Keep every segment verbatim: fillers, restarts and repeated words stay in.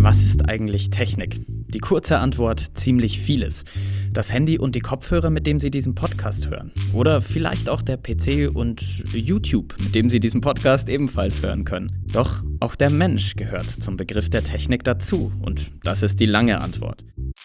Was ist eigentlich Technik? Die kurze Antwort: ziemlich vieles. Das Handy und die Kopfhörer, mit dem Sie diesen Podcast hören. Oder vielleicht auch der P C und YouTube, mit dem Sie diesen Podcast ebenfalls hören können. Doch auch der Mensch gehört zum Begriff der Technik dazu. Und das ist die lange Antwort.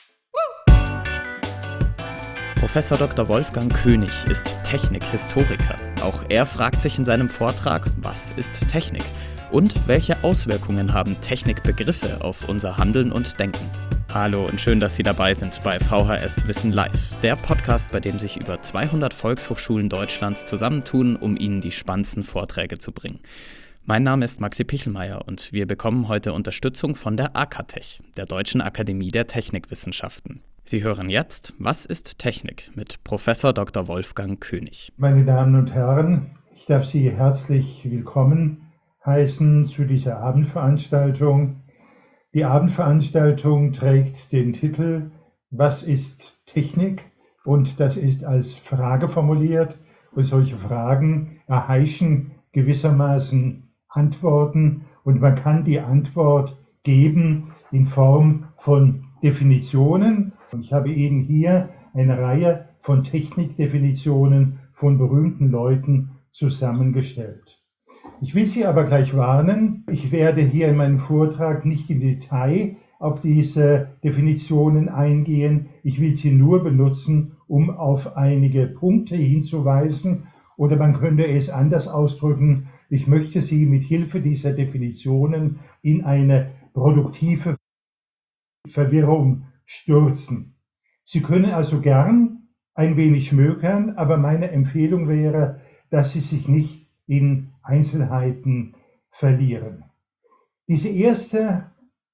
Professor Doktor Wolfgang König ist Technikhistoriker. Auch er fragt sich in seinem Vortrag: Was ist Technik? Und welche Auswirkungen haben Technikbegriffe auf unser Handeln und Denken? Hallo und schön, dass Sie dabei sind bei V H S Wissen Live, der Podcast, bei dem sich über zweihundert Volkshochschulen Deutschlands zusammentun, um Ihnen die spannendsten Vorträge zu bringen. Mein Name ist Maxi Pichelmeier und wir bekommen heute Unterstützung von der AKTech, der Deutschen Akademie der Technikwissenschaften. Sie hören jetzt Was ist Technik? Mit Professor Doktor Wolfgang König. Meine Damen und Herren, ich darf Sie herzlich willkommen heißen zu dieser Abendveranstaltung. Die Abendveranstaltung trägt den Titel Was ist Technik? Und das ist als Frage formuliert. Und solche Fragen erheischen gewissermaßen Antworten. Und man kann die Antwort geben in Form von Definitionen. Und ich habe Ihnen hier eine Reihe von Technikdefinitionen von berühmten Leuten zusammengestellt. Ich will Sie aber gleich warnen, ich werde hier in meinem Vortrag nicht im Detail auf diese Definitionen eingehen. Ich will sie nur benutzen, um auf einige Punkte hinzuweisen. Oder man könnte es anders ausdrücken: Ich möchte Sie mit Hilfe dieser Definitionen in eine produktive Verwirrung stürzen. Sie können also gern ein wenig schmökern, aber meine Empfehlung wäre, dass Sie sich nicht in Einzelheiten verlieren. Diese erste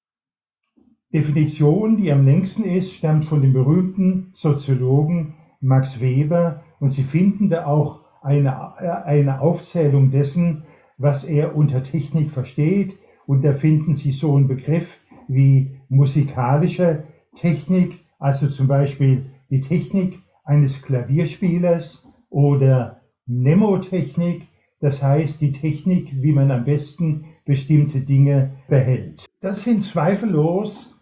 Definition, die am längsten ist, stammt von dem berühmten Soziologen Max Weber, und Sie finden da auch eine, eine Aufzählung dessen, was er unter Technik versteht, und da finden Sie so einen Begriff wie musikalische Technik, also zum Beispiel die Technik eines Klavierspielers, oder Mnemotechnik, das heißt die Technik, wie man am besten bestimmte Dinge behält. Das sind zweifellos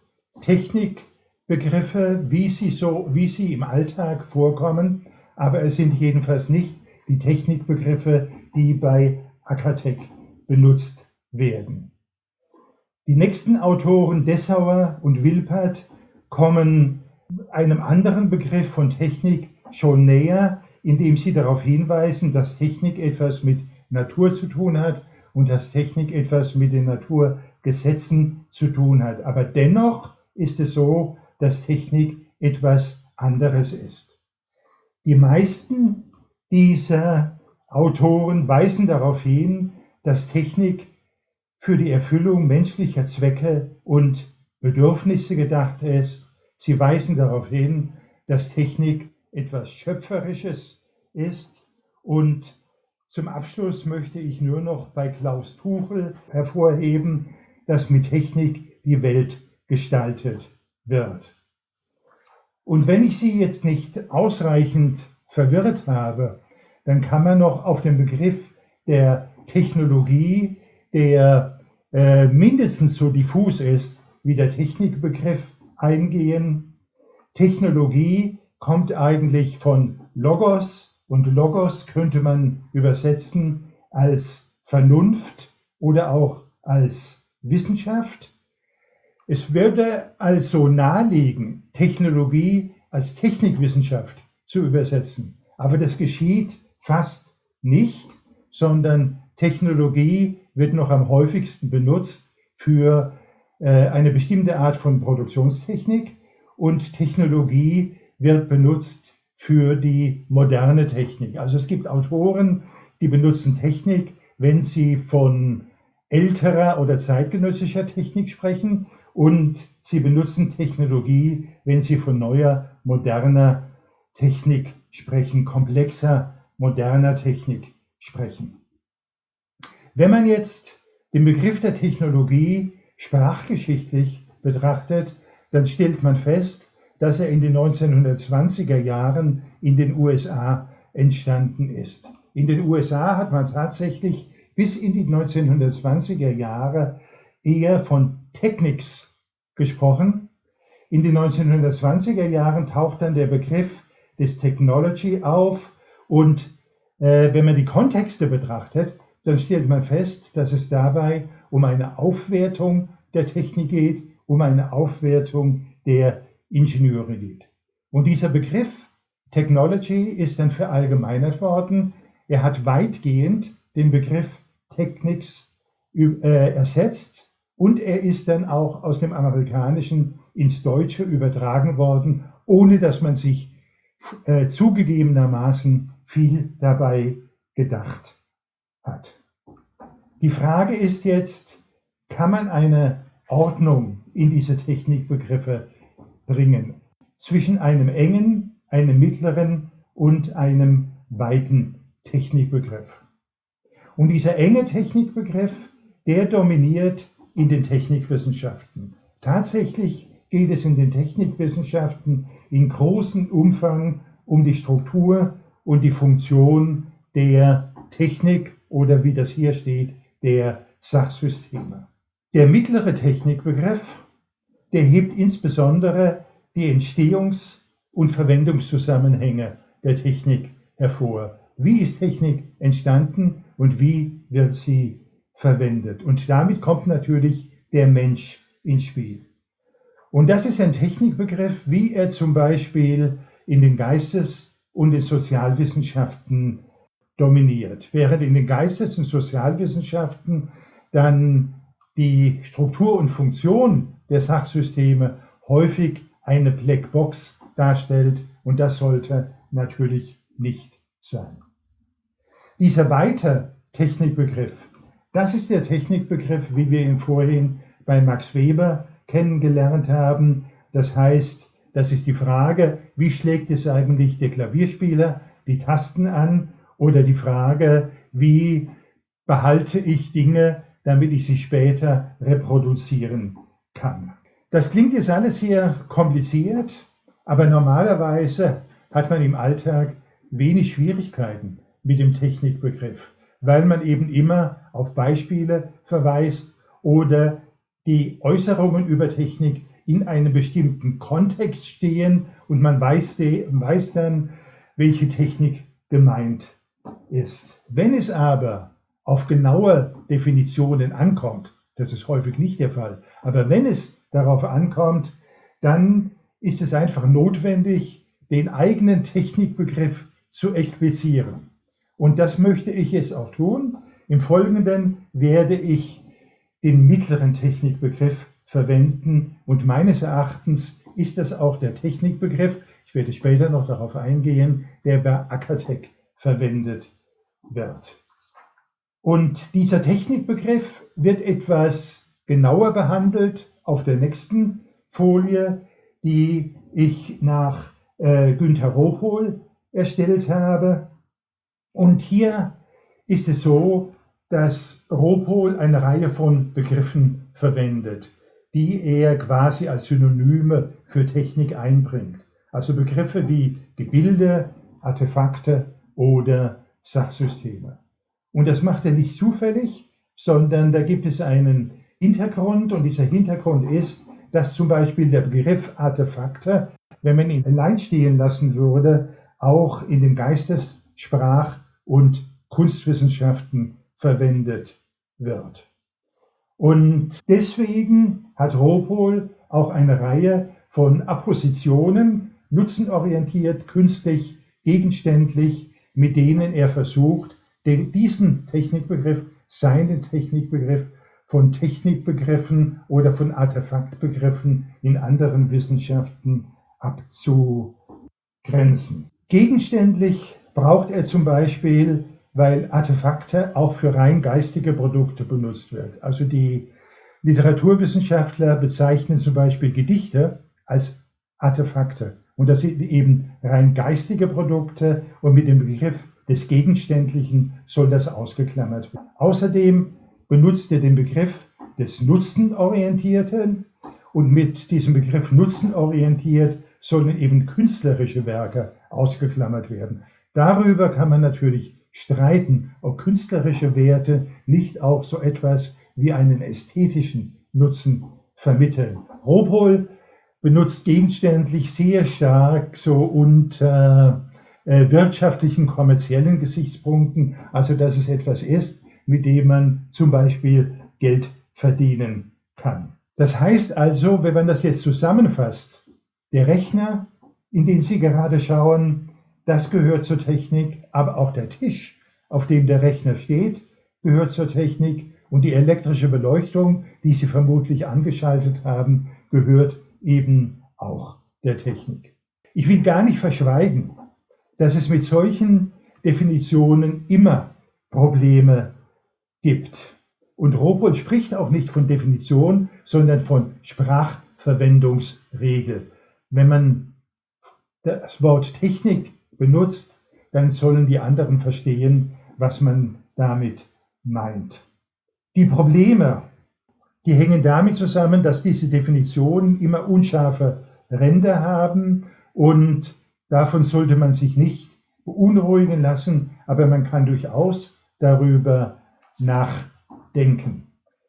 Technikbegriffe, wie sie so, wie sie im Alltag vorkommen, aber es sind jedenfalls nicht die Technikbegriffe, die bei AKTech benutzt werden. Die nächsten Autoren, Dessauer und Wilpert, kommen einem anderen Begriff von Technik schon näher, indem sie darauf hinweisen, dass Technik etwas mit Natur zu tun hat und dass Technik etwas mit den Naturgesetzen zu tun hat. Aber dennoch ist es so, dass Technik etwas anderes ist. Die meisten dieser Autoren weisen darauf hin, dass Technik für die Erfüllung menschlicher Zwecke und Bedürfnisse gedacht ist. Sie weisen darauf hin, dass Technik etwas Schöpferisches ist. Und zum Abschluss möchte ich nur noch bei Klaus Tuchel hervorheben, dass mit Technik die Welt gestaltet wird. Und wenn ich Sie jetzt nicht ausreichend verwirrt habe, dann kann man noch auf den Begriff der Technologie, der äh, mindestens so diffus ist wie der Technikbegriff, eingehen. Technologie kommt eigentlich von Logos, und Logos könnte man übersetzen als Vernunft oder auch als Wissenschaft. Es würde also naheliegen, Technologie als Technikwissenschaft zu übersetzen, aber das geschieht fast nicht, sondern Technologie wird noch am häufigsten benutzt für äh, eine bestimmte Art von Produktionstechnik, und Technologie wird benutzt für die moderne Technik. Also es gibt Autoren, die benutzen Technik, wenn sie von älterer oder zeitgenössischer Technik sprechen, und sie benutzen Technologie, wenn sie von neuer, moderner Technik sprechen, komplexer, moderner Technik sprechen. Wenn man jetzt den Begriff der Technologie sprachgeschichtlich betrachtet, dann stellt man fest, dass er in den neunzehnhundertzwanziger Jahren in den U S A entstanden ist. In den U S A hat man tatsächlich bis in die neunzehnhundertzwanziger Jahre eher von Technics gesprochen. In den neunzehnhundertzwanziger Jahren taucht dann der Begriff des Technology auf und äh, wenn man die Kontexte betrachtet, dann stellt man fest, dass es dabei um eine Aufwertung der Technik geht, um eine Aufwertung der Ingenieure geht. Und dieser Begriff Technology ist dann verallgemeinert worden. Er hat weitgehend den Begriff Technics äh, ersetzt und er ist dann auch aus dem Amerikanischen ins Deutsche übertragen worden, ohne dass man sich äh, zugegebenermaßen viel dabei gedacht hat. Die Frage ist jetzt, kann man eine Ordnung in diese Technikbegriffe bringen? Zwischen einem engen, einem mittleren und einem weiten Technikbegriff. Und dieser enge Technikbegriff, der dominiert in den Technikwissenschaften. Tatsächlich geht es in den Technikwissenschaften in großem Umfang um die Struktur und die Funktion der Technik oder wie das hier steht, der Sachsysteme. Der mittlere Technikbegriff, der hebt insbesondere die Entstehungs- und Verwendungszusammenhänge der Technik hervor. Wie ist Technik entstanden und wie wird sie verwendet? Und damit kommt natürlich der Mensch ins Spiel. Und das ist ein Technikbegriff, wie er zum Beispiel in den Geistes- und den Sozialwissenschaften dominiert. Während in den Geistes- und Sozialwissenschaften dann die Struktur und Funktion der Sachsysteme häufig eine Blackbox darstellt und das sollte natürlich nicht sein. Dieser weite Technikbegriff, das ist der Technikbegriff, wie wir ihn vorhin bei Max Weber kennengelernt haben. Das heißt, das ist die Frage, wie schlägt es eigentlich der Klavierspieler die Tasten an? Oder die Frage, wie behalte ich Dinge, damit ich sie später reproduzieren kann. Das klingt jetzt alles hier kompliziert, aber normalerweise hat man im Alltag wenig Schwierigkeiten mit dem Technikbegriff, weil man eben immer auf Beispiele verweist oder die Äußerungen über Technik in einem bestimmten Kontext stehen und man weiß, weiß dann, welche Technik gemeint ist. Wenn es aber auf genaue Definitionen ankommt, das ist häufig nicht der Fall, aber wenn es darauf ankommt, dann ist es einfach notwendig, den eigenen Technikbegriff zu explizieren. Und das möchte ich jetzt auch tun. Im Folgenden werde ich den mittleren Technikbegriff verwenden und meines Erachtens ist das auch der Technikbegriff, ich werde später noch darauf eingehen, der bei Akatech verwendet wird. Und dieser Technikbegriff wird etwas genauer behandelt auf der nächsten Folie, die ich nach äh, Günter Ropol erstellt habe. Und hier ist es so, dass Ropol eine Reihe von Begriffen verwendet, die er quasi als Synonyme für Technik einbringt. Also Begriffe wie Gebilde, Artefakte oder Sachsysteme. Und das macht er nicht zufällig, sondern da gibt es einen Hintergrund und dieser Hintergrund ist, dass zum Beispiel der Begriff Artefakte, wenn man ihn allein stehen lassen würde, auch in den Geistes-, Sprach- und Kunstwissenschaften verwendet wird. Und deswegen hat Ropol auch eine Reihe von Appositionen, nutzenorientiert, künstlich, gegenständlich, mit denen er versucht, den, diesen Technikbegriff, seinen Technikbegriff von Technikbegriffen oder von Artefaktbegriffen in anderen Wissenschaften abzugrenzen. Gegenständlich braucht er zum Beispiel, weil Artefakte auch für rein geistige Produkte benutzt wird. Also die Literaturwissenschaftler bezeichnen zum Beispiel Gedichte als Artefakte. Und das sind eben rein geistige Produkte und mit dem Begriff des Gegenständlichen soll das ausgeklammert werden. Außerdem benutzt er den Begriff des Nutzenorientierten und mit diesem Begriff Nutzenorientiert sollen eben künstlerische Werke ausgeklammert werden. Darüber kann man natürlich streiten, ob künstlerische Werte nicht auch so etwas wie einen ästhetischen Nutzen vermitteln. Robol benutzt gegenständlich sehr stark so unter äh, wirtschaftlichen, kommerziellen Gesichtspunkten, also dass es etwas ist, mit dem man zum Beispiel Geld verdienen kann. Das heißt also, wenn man das jetzt zusammenfasst, der Rechner, in den Sie gerade schauen, das gehört zur Technik, aber auch der Tisch, auf dem der Rechner steht, gehört zur Technik und die elektrische Beleuchtung, die Sie vermutlich angeschaltet haben, gehört eben auch der Technik. Ich will gar nicht verschweigen, dass es mit solchen Definitionen immer Probleme gibt. Und Robol spricht auch nicht von Definition, sondern von Sprachverwendungsregel. Wenn man das Wort Technik benutzt, dann sollen die anderen verstehen, was man damit meint. Die Probleme, die hängen damit zusammen, dass diese Definitionen immer unscharfe Ränder haben und davon sollte man sich nicht beunruhigen lassen, aber man kann durchaus darüber nachdenken.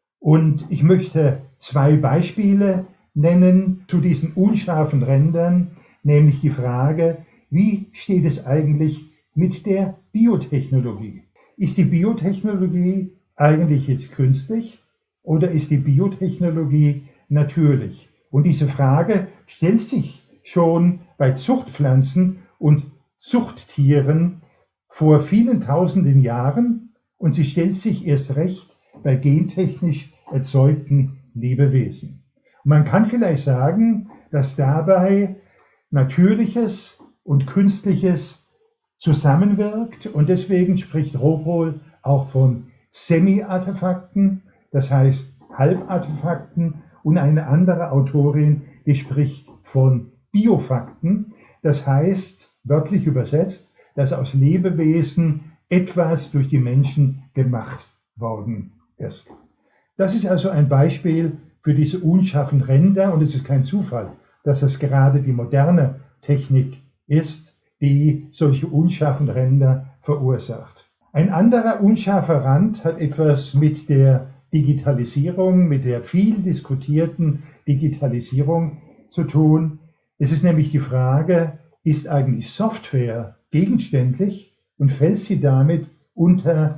Und ich möchte zwei Beispiele nennen zu diesen unscharfen Rändern, nämlich die Frage, wie steht es eigentlich mit der Biotechnologie? Ist die Biotechnologie eigentlich jetzt künstlich oder ist die Biotechnologie natürlich? Und diese Frage stellt sich schon bei Zuchtpflanzen und Zuchttieren vor vielen tausenden Jahren und sie stellt sich erst recht bei gentechnisch erzeugten Lebewesen. Und man kann vielleicht sagen, dass dabei Natürliches und Künstliches zusammenwirkt und deswegen spricht Robol auch von Semi-Artefakten, das heißt Halbartefakten, und eine andere Autorin, die spricht von Biofakten, das heißt, wörtlich übersetzt, dass aus Lebewesen etwas durch die Menschen gemacht worden ist. Das ist also ein Beispiel für diese unscharfen Ränder und es ist kein Zufall, dass es gerade die moderne Technik ist, die solche unscharfen Ränder verursacht. Ein anderer unscharfer Rand hat etwas mit der Digitalisierung, mit der viel diskutierten Digitalisierung zu tun. Es ist nämlich die Frage, ist eigentlich Software gegenständlich und fällt sie damit unter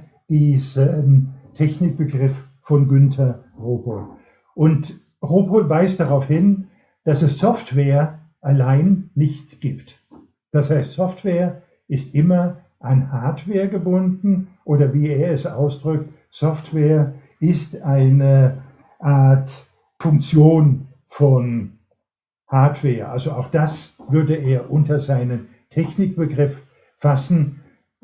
diesen Technikbegriff von Günter Robol? Und Robol weist darauf hin, dass es Software allein nicht gibt. Das heißt, Software ist immer an Hardware gebunden oder wie er es ausdrückt, Software ist eine Art Funktion von Hardware. Also auch das würde er unter seinen Technikbegriff fassen,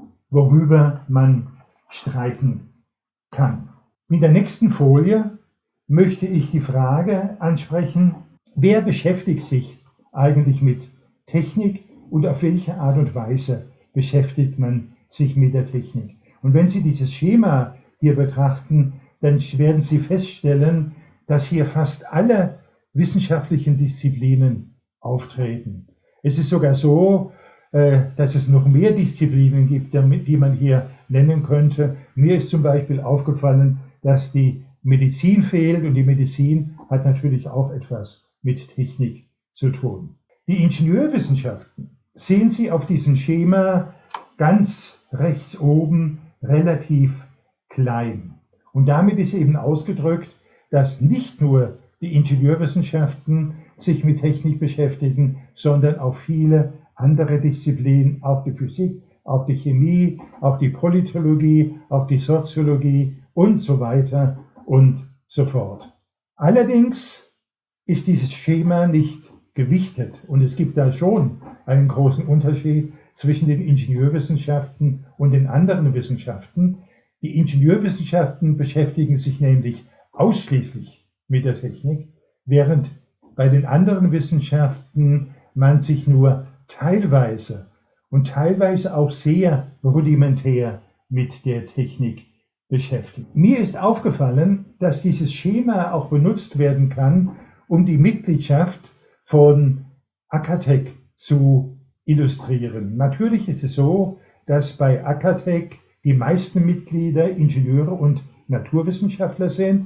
worüber man streiten kann. Mit der nächsten Folie möchte ich die Frage ansprechen, wer beschäftigt sich eigentlich mit Technik und auf welche Art und Weise beschäftigt man sich mit der Technik. Und wenn Sie dieses Schema hier betrachten, dann werden Sie feststellen, dass hier fast alle wissenschaftlichen Disziplinen auftreten. Es ist sogar so, dass es noch mehr Disziplinen gibt, die man hier nennen könnte. Mir ist zum Beispiel aufgefallen, dass die Medizin fehlt und die Medizin hat natürlich auch etwas mit Technik zu tun. Die Ingenieurwissenschaften sehen Sie auf diesem Schema ganz rechts oben relativ klein. Und damit ist eben ausgedrückt, dass nicht nur die Ingenieurwissenschaften sich mit Technik beschäftigen, sondern auch viele andere Disziplinen, auch die Physik, auch die Chemie, auch die Politologie, auch die Soziologie und so weiter und so fort. Allerdings ist dieses Schema nicht gewichtet und es gibt da schon einen großen Unterschied zwischen den Ingenieurwissenschaften und den anderen Wissenschaften. Die Ingenieurwissenschaften beschäftigen sich nämlich ausschließlich mit der Technik, während bei den anderen Wissenschaften man sich nur teilweise und teilweise auch sehr rudimentär mit der Technik beschäftigt. Mir ist aufgefallen, dass dieses Schema auch benutzt werden kann, um die Mitgliedschaft von Akatech zu illustrieren. Natürlich ist es so, dass bei Akatech die meisten Mitglieder Ingenieure und Naturwissenschaftler sind,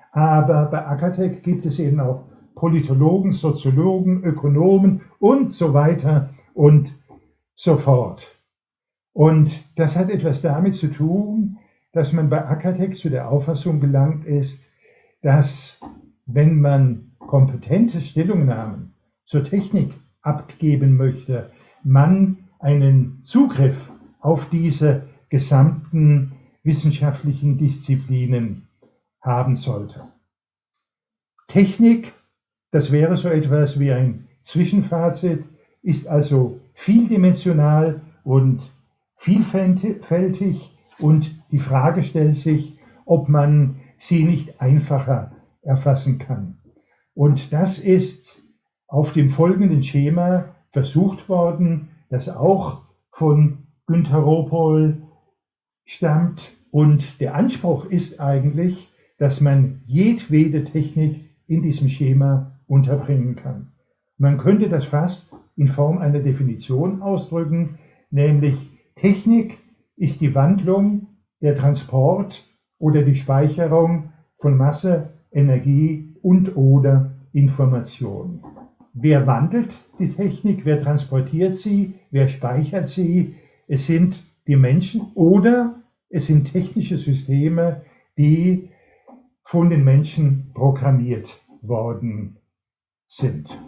Aber bei Akatech gibt es eben auch Politologen, Soziologen, Ökonomen und so weiter und so fort. Und das hat etwas damit zu tun, dass man bei Akatech zu der Auffassung gelangt ist, dass wenn man kompetente Stellungnahmen zur Technik abgeben möchte, man einen Zugriff auf diese gesamten wissenschaftlichen Disziplinen haben sollte. Technik, das wäre so etwas wie ein Zwischenfazit, ist also vieldimensional und vielfältig und die Frage stellt sich, ob man sie nicht einfacher erfassen kann. Und das ist auf dem folgenden Schema versucht worden, das auch von Günter Ropol stammt. Und der Anspruch ist eigentlich, dass man jedwede Technik in diesem Schema unterbringen kann. Man könnte das fast in Form einer Definition ausdrücken, nämlich Technik ist die Wandlung, der Transport oder die Speicherung von Masse, Energie und oder Information. Wer wandelt die Technik, wer transportiert sie, wer speichert sie? Es sind die Menschen oder es sind technische Systeme, die von den Menschen programmiert worden sind.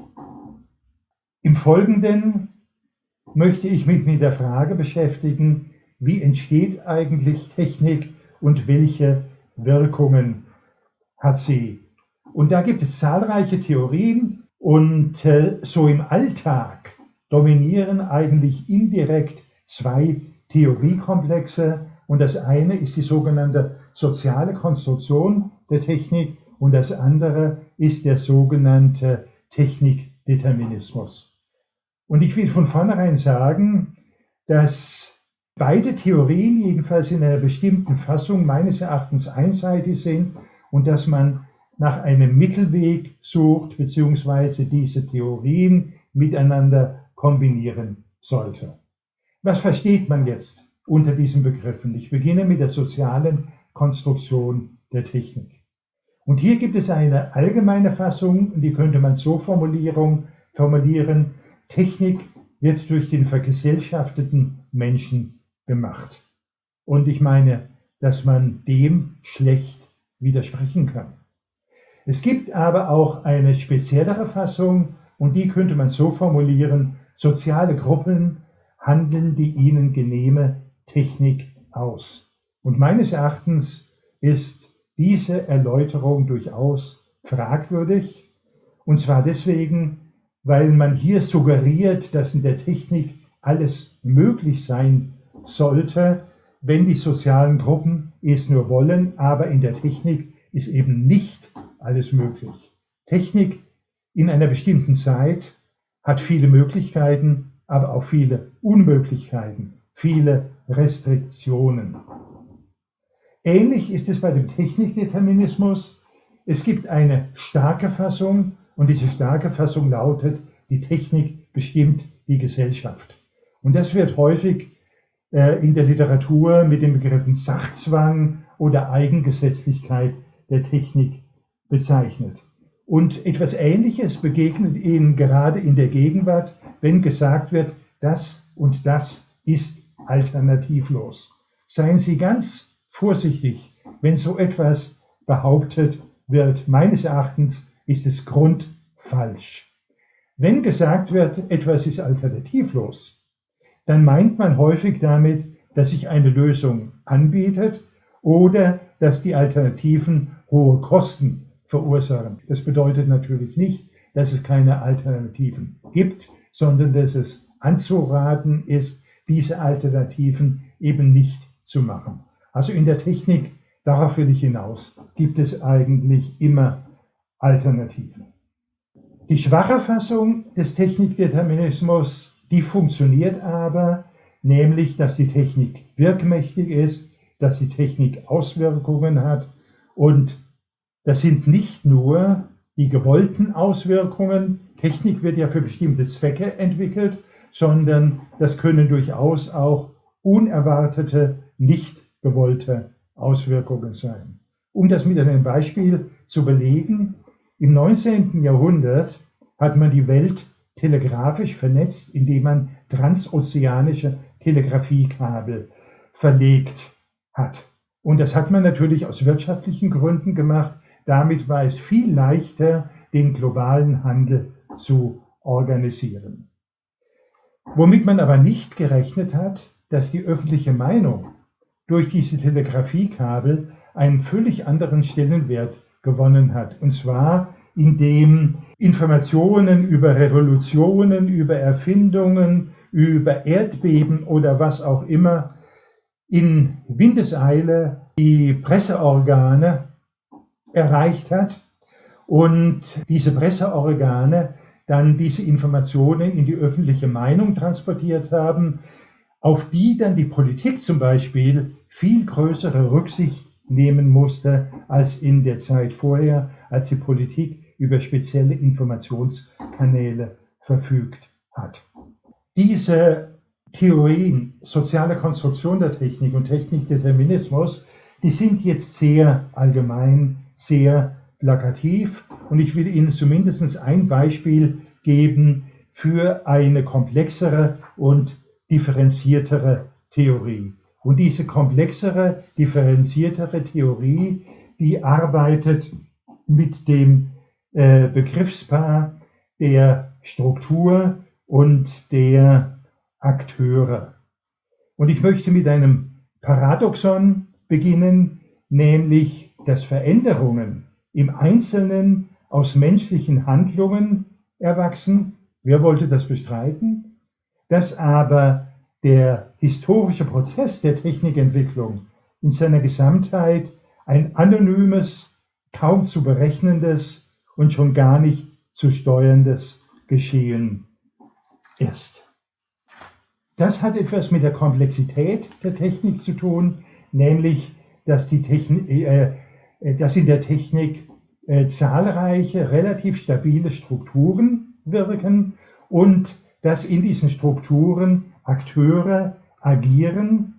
Im Folgenden möchte ich mich mit der Frage beschäftigen, wie entsteht eigentlich Technik und welche Wirkungen hat sie? Und da gibt es zahlreiche Theorien und äh, so im Alltag dominieren eigentlich indirekt zwei Theoriekomplexe und das eine ist die sogenannte soziale Konstruktion der Technik und das andere ist der sogenannte Technikdeterminismus. Und ich will von vornherein sagen, dass beide Theorien jedenfalls in einer bestimmten Fassung meines Erachtens einseitig sind und dass man nach einem Mittelweg sucht, beziehungsweise diese Theorien miteinander kombinieren sollte. Was versteht man jetzt unter diesen Begriffen? Ich beginne mit der sozialen Konstruktion der Technik. Und hier gibt es eine allgemeine Fassung, die könnte man so formulieren, formulieren, Technik wird durch den vergesellschafteten Menschen gemacht. Und ich meine, dass man dem schlecht widersprechen kann. Es gibt aber auch eine speziellere Fassung und die könnte man so formulieren, soziale Gruppen handeln die ihnen genehme Technik aus. Und meines Erachtens ist diese Erläuterung durchaus fragwürdig und zwar deswegen, weil man hier suggeriert, dass in der Technik alles möglich sein sollte, wenn die sozialen Gruppen es nur wollen, aber in der Technik ist eben nicht alles möglich. Technik in einer bestimmten Zeit hat viele Möglichkeiten, aber auch viele Unmöglichkeiten, viele Restriktionen. Ähnlich ist es bei dem Technikdeterminismus. Es gibt eine starke Fassung und diese starke Fassung lautet, die Technik bestimmt die Gesellschaft. Und das wird häufig äh, in der Literatur mit den Begriffen Sachzwang oder Eigengesetzlichkeit der Technik bezeichnet. Und etwas Ähnliches begegnet Ihnen gerade in der Gegenwart, wenn gesagt wird, das und das ist alternativlos. Seien Sie ganz vorsichtig, wenn so etwas behauptet wird. Meines Erachtens ist es grundfalsch. Wenn gesagt wird, etwas ist alternativlos, dann meint man häufig damit, dass sich eine Lösung anbietet oder dass die Alternativen hohe Kosten verursachen. Das bedeutet natürlich nicht, dass es keine Alternativen gibt, sondern dass es anzuraten ist, diese Alternativen eben nicht zu machen. Also in der Technik, darauf will ich hinaus, gibt es eigentlich immer Alternativen. Die schwache Fassung des Technikdeterminismus, die funktioniert aber, nämlich, dass die Technik wirkmächtig ist, dass die Technik Auswirkungen hat und das sind nicht nur die gewollten Auswirkungen, Technik wird ja für bestimmte Zwecke entwickelt, sondern das können durchaus auch unerwartete, nicht gewollte Auswirkungen sein. Um das mit einem Beispiel zu belegen, im neunzehnten Jahrhundert hat man die Welt telegrafisch vernetzt, indem man transozeanische Telegrafiekabel verlegt hat. Und das hat man natürlich aus wirtschaftlichen Gründen gemacht. Damit war es viel leichter, den globalen Handel zu organisieren. Womit man aber nicht gerechnet hat, dass die öffentliche Meinung durch diese Telegrafiekabel einen völlig anderen Stellenwert gewonnen hat. Und zwar, indem Informationen über Revolutionen, über Erfindungen, über Erdbeben oder was auch immer in Windeseile die Presseorgane erreicht hat und diese Presseorgane dann diese Informationen in die öffentliche Meinung transportiert haben, auf die dann die Politik zum Beispiel viel größere Rücksicht nehmen musste als in der Zeit vorher, als die Politik über spezielle Informationskanäle verfügt hat. Diese Theorien soziale Konstruktion der Technik und Technikdeterminismus, die sind jetzt sehr allgemein, sehr plakativ und ich will Ihnen zumindest ein Beispiel geben für eine komplexere und differenziertere Theorie. Und diese komplexere, differenziertere Theorie, die arbeitet mit dem äh, Begriffspaar der Struktur und der Akteure. Und ich möchte mit einem Paradoxon beginnen, nämlich dass Veränderungen im Einzelnen aus menschlichen Handlungen erwachsen. Wer wollte das bestreiten? Dass aber der historische Prozess der Technikentwicklung in seiner Gesamtheit ein anonymes, kaum zu berechnendes und schon gar nicht zu steuerndes Geschehen ist. Das hat etwas mit der Komplexität der Technik zu tun, nämlich dass, die Technik, äh, dass in der Technik äh, zahlreiche, relativ stabile Strukturen wirken und dass in diesen Strukturen Akteure agieren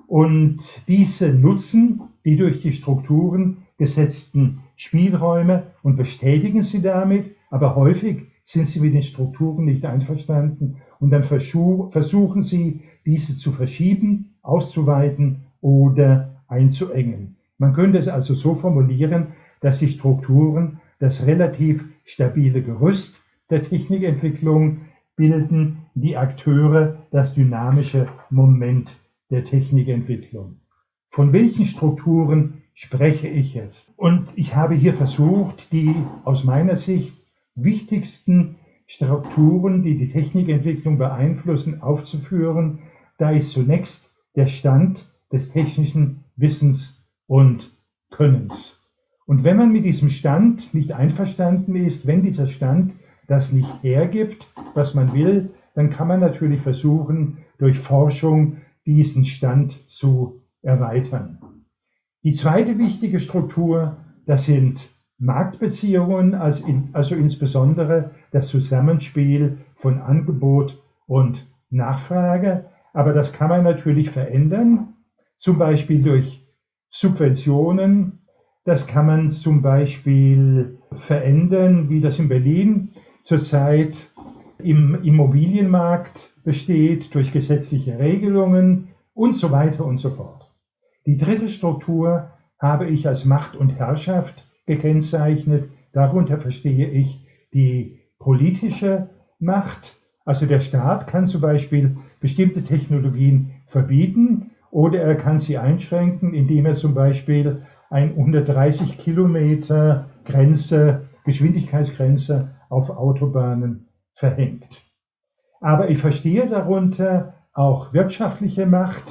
und diese nutzen die durch die Strukturen gesetzten Spielräume und bestätigen sie damit, aber häufig sind sie mit den Strukturen nicht einverstanden und dann versuchen sie, diese zu verschieben, auszuweiten oder einzuengen. Man könnte es also so formulieren, dass die Strukturen das relativ stabile Gerüst der Technikentwicklung bilden, die Akteure das dynamische Moment der Technikentwicklung. Von welchen Strukturen spreche ich jetzt? Und ich habe hier versucht, die aus meiner Sicht wichtigsten Strukturen, die die Technikentwicklung beeinflussen, aufzuführen. Da ist zunächst der Stand des technischen Wissens und Könnens. Und wenn man mit diesem Stand nicht einverstanden ist, wenn dieser Stand das nicht hergibt, was man will, dann kann man natürlich versuchen, durch Forschung diesen Stand zu erweitern. Die zweite wichtige Struktur, das sind Marktbeziehungen, also, in, also insbesondere das Zusammenspiel von Angebot und Nachfrage. Aber das kann man natürlich verändern, zum Beispiel durch Subventionen. Das kann man zum Beispiel verändern, wie das in Berlin zurzeit im Immobilienmarkt besteht, durch gesetzliche Regelungen und so weiter und so fort. Die dritte Struktur habe ich als Macht und Herrschaft gekennzeichnet. Darunter verstehe ich die politische Macht. Also der Staat kann zum Beispiel bestimmte Technologien verbieten oder er kann sie einschränken, indem er zum Beispiel eine hundertdreißig Kilometer Grenze, Geschwindigkeitsgrenze auf Autobahnen verhängt. Aber ich verstehe darunter auch wirtschaftliche Macht,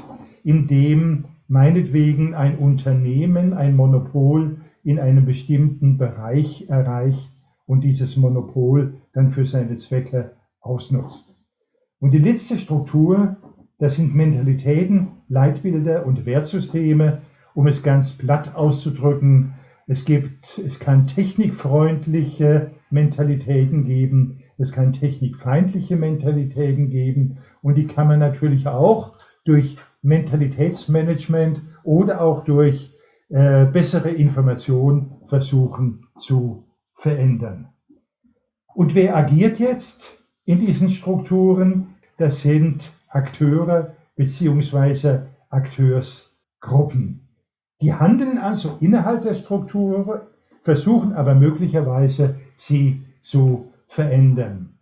indem meinetwegen ein Unternehmen ein Monopol in einem bestimmten Bereich erreicht und dieses Monopol dann für seine Zwecke ausnutzt. Und die letzte Struktur, das sind Mentalitäten, Leitbilder und Wertsysteme, um es ganz platt auszudrücken. Es gibt, es kann technikfreundliche Mentalitäten geben, es kann technikfeindliche Mentalitäten geben und die kann man natürlich auch durch Mentalitätsmanagement oder auch durch äh, bessere Information versuchen zu verändern. Und wer agiert jetzt in diesen Strukturen? Das sind Akteure bzw. Akteursgruppen. Die handeln also innerhalb der Struktur, versuchen aber möglicherweise sie zu verändern.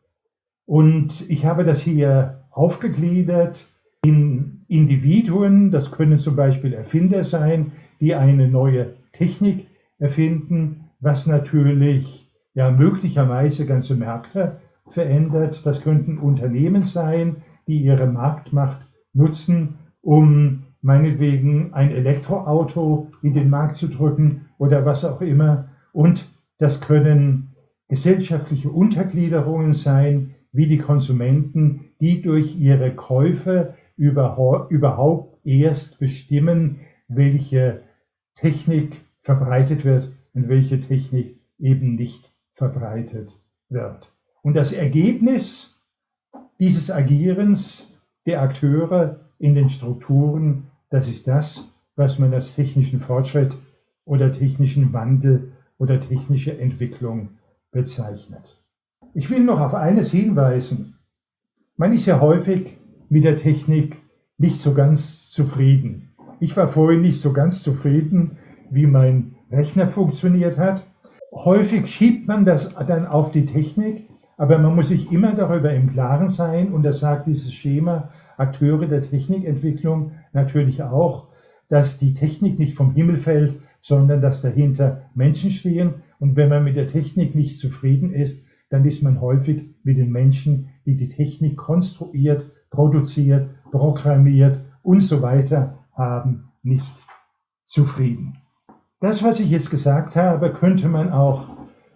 Und ich habe das hier aufgegliedert in Individuen, das können zum Beispiel Erfinder sein, die eine neue Technik erfinden, was natürlich ja möglicherweise ganze Märkte verändert. Das könnten Unternehmen sein, die ihre Marktmacht nutzen, um meinetwegen ein Elektroauto in den Markt zu drücken oder was auch immer. Und das können gesellschaftliche Untergliederungen sein, wie die Konsumenten, die durch ihre Käufe überhaupt erst bestimmen, welche Technik verbreitet wird und welche Technik eben nicht verbreitet wird. Und das Ergebnis dieses Agierens der Akteure in den Strukturen, das ist das, was man als technischen Fortschritt oder technischen Wandel oder technische Entwicklung bezeichnet. Ich will noch auf eines hinweisen. Man ist ja häufig mit der Technik nicht so ganz zufrieden. Ich war vorhin nicht so ganz zufrieden, wie mein Rechner funktioniert hat. Häufig schiebt man das dann auf die Technik, aber man muss sich immer darüber im Klaren sein, und das sagt dieses Schema Akteure der Technikentwicklung natürlich auch, dass die Technik nicht vom Himmel fällt, sondern dass dahinter Menschen stehen. Und wenn man mit der Technik nicht zufrieden ist, dann ist man häufig mit den Menschen, die die Technik konstruiert, produziert, programmiert und so weiter haben, nicht zufrieden. Das, was ich jetzt gesagt habe, könnte man auch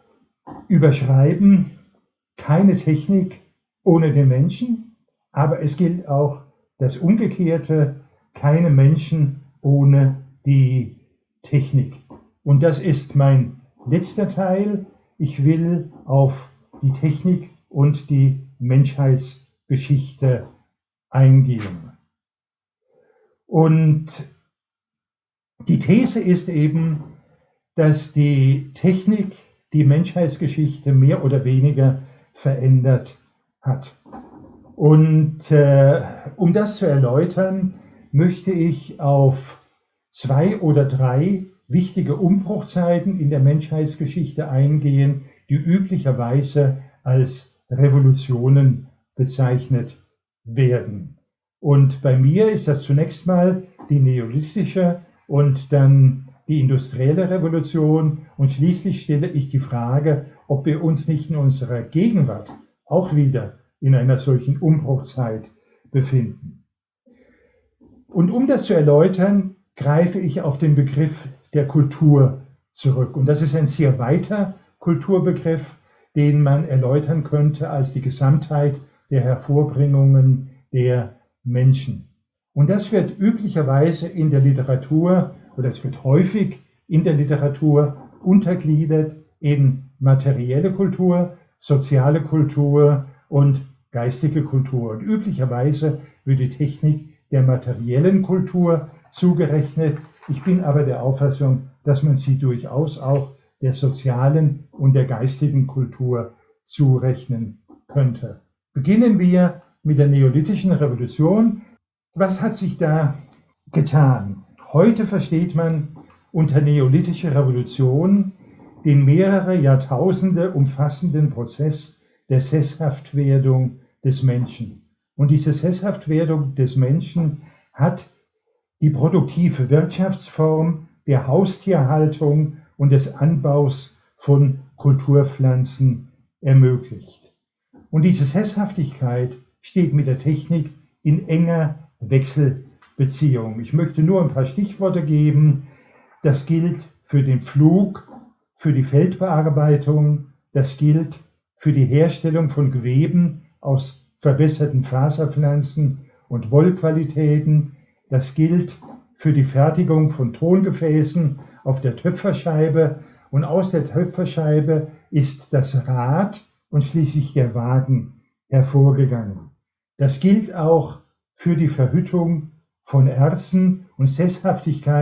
überschreiben: keine Technik ohne den Menschen, aber es gilt auch das Umgekehrte: keine Menschen ohne die Technik. Und das ist mein letzter Teil. Ich will auf die Technik und die Menschheitsgeschichte eingehen. Und die These ist eben, dass die Technik die Menschheitsgeschichte mehr oder weniger verändert hat. Und äh, um das zu erläutern, möchte ich auf zwei oder drei wichtige Umbruchzeiten in der Menschheitsgeschichte eingehen, die üblicherweise als Revolutionen bezeichnet werden. Und bei mir ist das zunächst mal die neolithische und dann die industrielle Revolution, und schließlich stelle ich die Frage, ob wir uns nicht in unserer Gegenwart auch wieder in einer solchen Umbruchzeit befinden. Und um das zu erläutern, greife ich auf den Begriff der Kultur zurück. Und das ist ein sehr weiter Kulturbegriff, den man erläutern könnte als die Gesamtheit der Hervorbringungen der Menschen. Und das wird üblicherweise in der Literatur, oder es wird häufig in der Literatur untergliedert in materielle Kultur, soziale Kultur und geistige Kultur. Und üblicherweise wird die Technik der materiellen Kultur zugerechnet. Ich bin aber der Auffassung, dass man sie durchaus auch der sozialen und der geistigen Kultur zurechnen könnte. Beginnen wir mit der neolithischen Revolution. Was hat sich da getan? Heute versteht man unter neolithischer Revolution den mehrere Jahrtausende umfassenden Prozess der Sesshaftwerdung des Menschen. Und diese Sesshaftwerdung des Menschen hat die produktive Wirtschaftsform der Haustierhaltung und des Anbaus von Kulturpflanzen ermöglicht. Und diese Sesshaftigkeit steht mit der Technik in enger Wechselbeziehung. Ich möchte nur ein paar Stichworte geben. Das gilt für den Pflug, für die Feldbearbeitung, das gilt für die Herstellung von Geweben aus verbesserten Faserpflanzen und Wollqualitäten. Das gilt für die Fertigung von Tongefäßen auf der Töpferscheibe, und aus der Töpferscheibe ist das Rad und schließlich der Wagen hervorgegangen. Das gilt auch für die Verhüttung von Erzen, und Sesshaftigkeit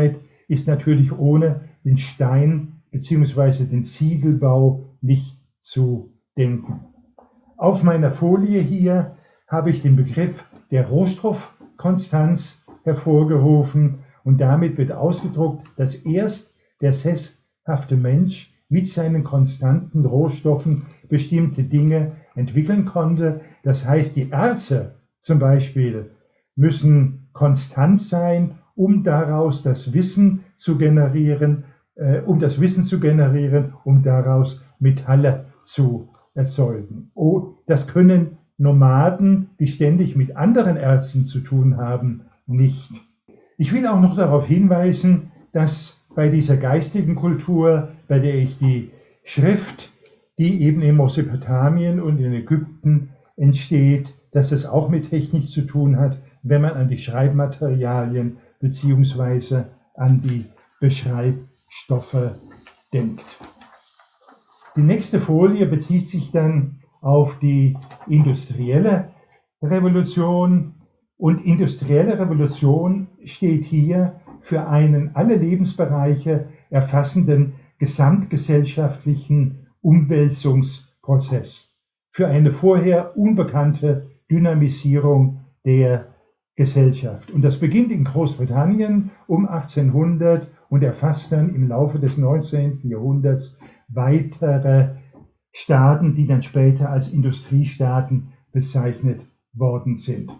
ist natürlich ohne den Stein bzw. den Ziegelbau nicht zu denken. Auf meiner Folie hier habe ich den Begriff der Rohstoffkonstanz hervorgerufen und damit wird ausgedruckt, dass erst der sesshafte Mensch mit seinen konstanten Rohstoffen bestimmte Dinge entwickeln konnte. Das heißt, die Erze zum Beispiel müssen konstant sein, um daraus das Wissen zu generieren, äh, um das Wissen zu generieren, um daraus Metalle zu erzeugen. Oh, das können Nomaden, die ständig mit anderen Erzen zu tun haben, nicht. Ich will auch noch darauf hinweisen, dass bei dieser geistigen Kultur, bei der ich die Schrift, die eben in Mesopotamien und in Ägypten entsteht, dass das auch mit Technik zu tun hat, wenn man an die Schreibmaterialien beziehungsweise an die Beschreibstoffe denkt. Die nächste Folie bezieht sich dann auf die industrielle Revolution. Und industrielle Revolution steht hier für einen alle Lebensbereiche erfassenden gesamtgesellschaftlichen Umwälzungsprozess, für eine vorher unbekannte Dynamisierung der Gesellschaft. Und das beginnt in Großbritannien um achtzehnhundert und erfasst dann im Laufe des neunzehnten Jahrhunderts weitere Staaten, die dann später als Industriestaaten bezeichnet worden sind.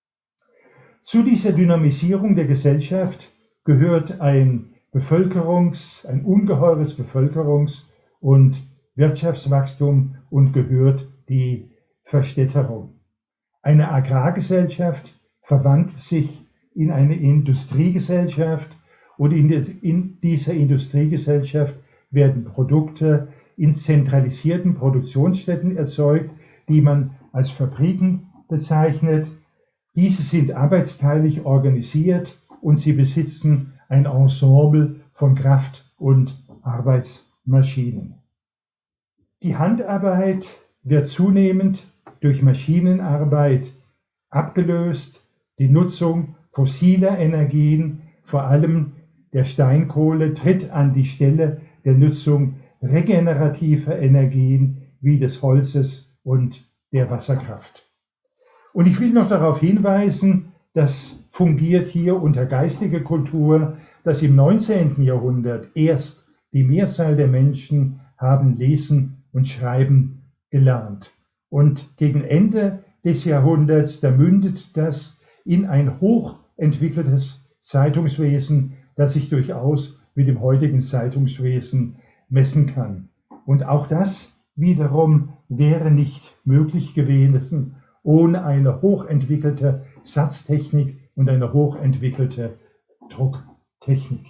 Zu dieser Dynamisierung der Gesellschaft gehört ein Bevölkerungs-, ein ungeheures Bevölkerungs- und Wirtschaftswachstum und gehört die Verstädterung. Eine Agrargesellschaft verwandelt sich in eine Industriegesellschaft und in, des, in dieser Industriegesellschaft werden Produkte in zentralisierten Produktionsstätten erzeugt, die man als Fabriken bezeichnet. Diese sind arbeitsteilig organisiert und sie besitzen ein Ensemble von Kraft- und Arbeitsmaschinen. Die Handarbeit wird zunehmend durch Maschinenarbeit abgelöst. Die Nutzung fossiler Energien, vor allem der Steinkohle, tritt an die Stelle der Nutzung regenerativer Energien wie des Holzes und der Wasserkraft. Und ich will noch darauf hinweisen, das fungiert hier unter geistige Kultur, dass im neunzehnten Jahrhundert erst die Mehrzahl der Menschen haben lesen und schreiben gelernt. Und gegen Ende des Jahrhunderts, da mündet das in ein hochentwickeltes Zeitungswesen, das sich durchaus mit dem heutigen Zeitungswesen messen kann. Und auch das wiederum wäre nicht möglich gewesen ohne eine hochentwickelte Satztechnik und eine hochentwickelte Drucktechnik.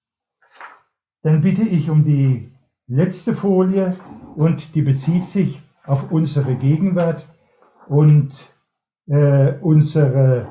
Dann bitte ich um die letzte Folie und die bezieht sich auf unsere Gegenwart und äh, unsere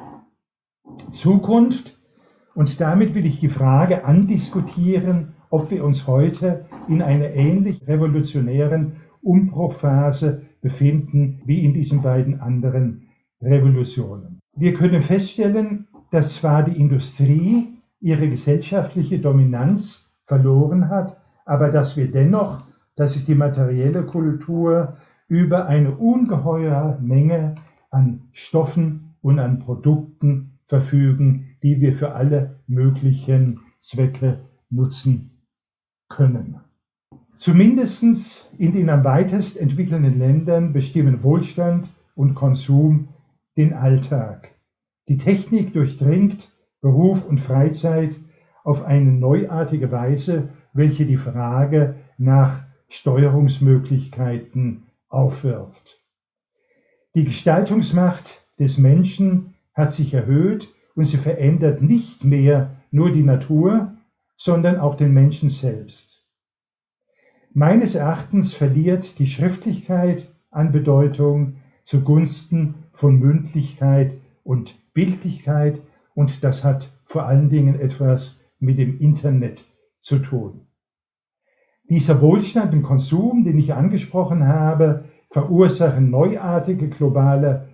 Zukunft. Und damit will ich die Frage andiskutieren, ob wir uns heute in einer ähnlich revolutionären Umbruchphase befinden wie in diesen beiden anderen Revolutionen. Wir können feststellen, dass zwar die Industrie ihre gesellschaftliche Dominanz verloren hat, aber dass wir dennoch, das ist die materielle Kultur, über eine ungeheure Menge an Stoffen und an Produkten verfügen, die wir für alle möglichen Zwecke nutzen können. Zumindest in den am weitest entwickelten Ländern bestimmen Wohlstand und Konsum den Alltag. Die Technik durchdringt Beruf und Freizeit auf eine neuartige Weise, welche die Frage nach Steuerungsmöglichkeiten aufwirft. Die Gestaltungsmacht des Menschen hat sich erhöht und sie verändert nicht mehr nur die Natur, sondern auch den Menschen selbst. Meines Erachtens verliert die Schriftlichkeit an Bedeutung zugunsten von Mündlichkeit und Bildlichkeit und das hat vor allen Dingen etwas mit dem Internet zu tun. Dieser Wohlstand und Konsum, den ich angesprochen habe, verursachen neuartige globale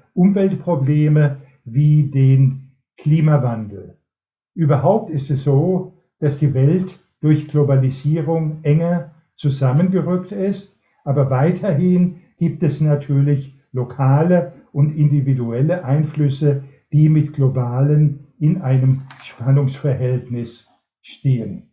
Umweltprobleme wie den Klimawandel. Überhaupt ist es so, dass die Welt durch Globalisierung enger zusammengerückt ist, aber weiterhin gibt es natürlich lokale und individuelle Einflüsse, die mit globalen in einem Spannungsverhältnis stehen.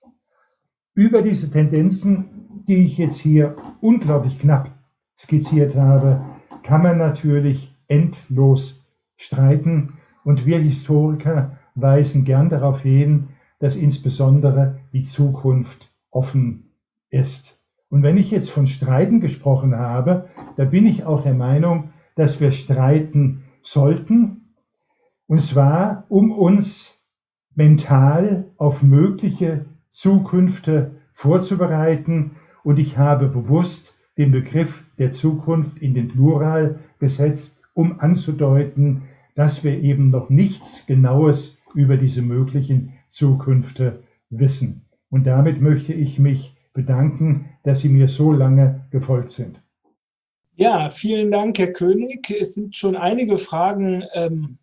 Über diese Tendenzen, die ich jetzt hier unglaublich knapp skizziert habe, kann man natürlich endlos streiten. Und wir Historiker weisen gern darauf hin, dass insbesondere die Zukunft offen ist. Und wenn ich jetzt von Streiten gesprochen habe, da bin ich auch der Meinung, dass wir streiten sollten. Und zwar, um uns mental auf mögliche Zukünfte vorzubereiten. Und ich habe bewusst den Begriff der Zukunft in den Plural gesetzt, um anzudeuten, dass wir eben noch nichts Genaues über diese möglichen Zukünfte wissen. Und damit möchte ich mich bedanken, dass Sie mir so lange gefolgt sind. Ja, vielen Dank, Herr König. Es sind schon einige Fragen ähm,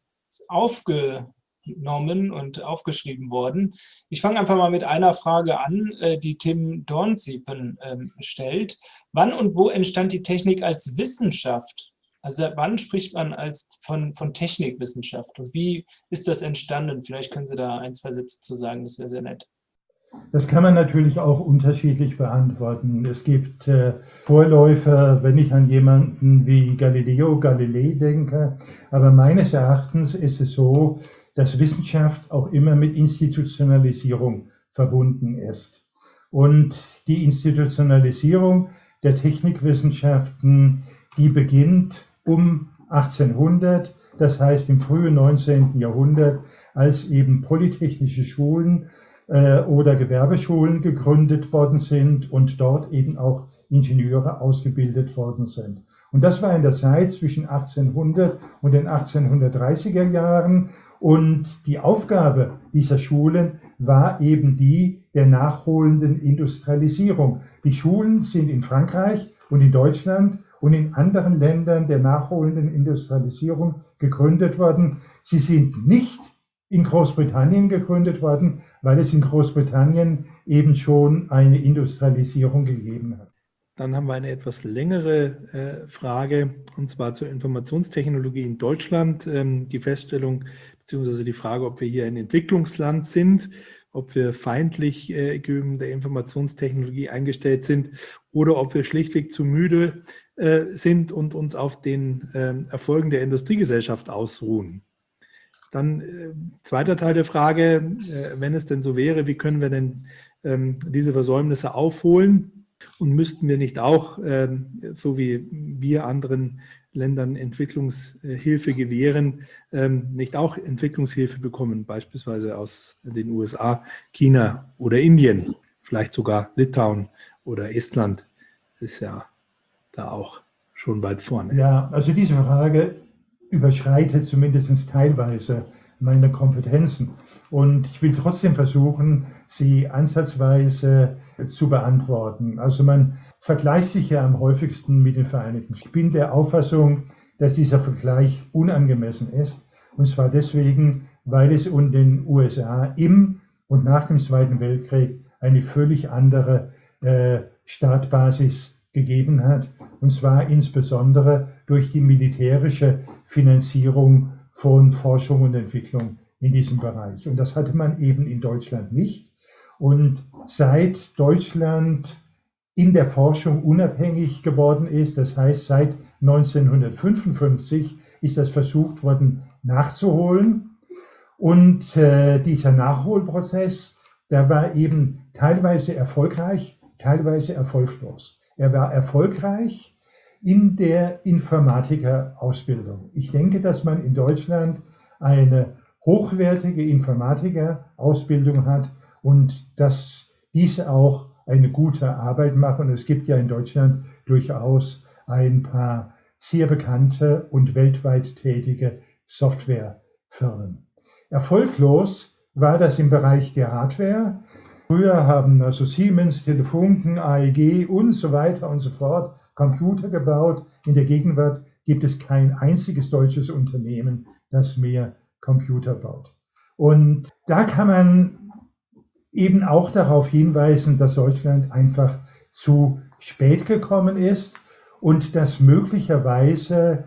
aufgenommen und aufgeschrieben worden. Ich fange einfach mal mit einer Frage an, äh, die Tim Dornsiepen ähm, stellt. Wann und wo entstand die Technik als Wissenschaft? Also wann spricht man als von, von Technikwissenschaft und wie ist das entstanden? Vielleicht können Sie da ein, zwei Sätze zu sagen, das wäre sehr nett. Das kann man natürlich auch unterschiedlich beantworten. Es gibt äh, Vorläufer, wenn ich an jemanden wie Galileo Galilei denke, aber meines Erachtens ist es so, dass Wissenschaft auch immer mit Institutionalisierung verbunden ist. Und die Institutionalisierung der Technikwissenschaften, die beginnt um achtzehnhundert, das heißt im frühen neunzehnten Jahrhundert, als eben polytechnische Schulen äh, oder Gewerbeschulen gegründet worden sind und dort eben auch Ingenieure ausgebildet worden sind. Und das war in der Zeit zwischen achtzehnhundert und den achtzehnhundertdreißiger Jahren. Und die Aufgabe dieser Schulen war eben die der nachholenden Industrialisierung. Die Schulen sind in Frankreich und in Deutschland und in anderen Ländern der nachholenden Industrialisierung gegründet worden. Sie sind nicht in Großbritannien gegründet worden, weil es in Großbritannien eben schon eine Industrialisierung gegeben hat. Dann haben wir eine etwas längere äh, Frage, und zwar zur Informationstechnologie in Deutschland. Ähm, die Feststellung bzw. die Frage, ob wir hier ein Entwicklungsland sind, ob wir feindlich äh, gegenüber der Informationstechnologie eingestellt sind oder ob wir schlichtweg zu müde äh, sind und uns auf den äh, Erfolgen der Industriegesellschaft ausruhen. Dann äh, zweiter Teil der Frage, äh, wenn es denn so wäre, wie können wir denn ähm, diese Versäumnisse aufholen? Und müssten wir nicht auch, ähm, so wie wir anderen Ländern Entwicklungshilfe gewähren, ähm, nicht auch Entwicklungshilfe bekommen, beispielsweise aus den U S A, China oder Indien, vielleicht sogar Litauen oder Estland, ist ja da auch schon weit vorne. Ja, also diese Frage überschreitet zumindest teilweise meine Kompetenzen. Und ich will trotzdem versuchen, sie ansatzweise zu beantworten. Also man vergleicht sich ja am häufigsten mit den Vereinigten Staaten. Ich bin der Auffassung, dass dieser Vergleich unangemessen ist. Und zwar deswegen, weil es in den U S A im und nach dem Zweiten Weltkrieg eine völlig andere äh, Startbasis gegeben hat. Und zwar insbesondere durch die militärische Finanzierung von Forschung und Entwicklung in diesem Bereich. Und das hatte man eben in Deutschland nicht. Und seit Deutschland in der Forschung unabhängig geworden ist, das heißt seit neunzehnhundertfünfundfünfzig, ist das versucht worden nachzuholen. Und äh, dieser Nachholprozess, der war eben teilweise erfolgreich, teilweise erfolglos. Er war erfolgreich in der Informatikerausbildung. Ich denke, dass man in Deutschland eine hochwertige Informatikerausbildung hat und dass diese auch eine gute Arbeit machen. Und es gibt ja in Deutschland durchaus ein paar sehr bekannte und weltweit tätige Softwarefirmen. Erfolglos war das im Bereich der Hardware. Früher haben also Siemens, Telefunken, A E G und so weiter und so fort Computer gebaut. In der Gegenwart gibt es kein einziges deutsches Unternehmen, das mehr Computer baut. Und da kann man eben auch darauf hinweisen, dass Deutschland einfach zu spät gekommen ist und dass möglicherweise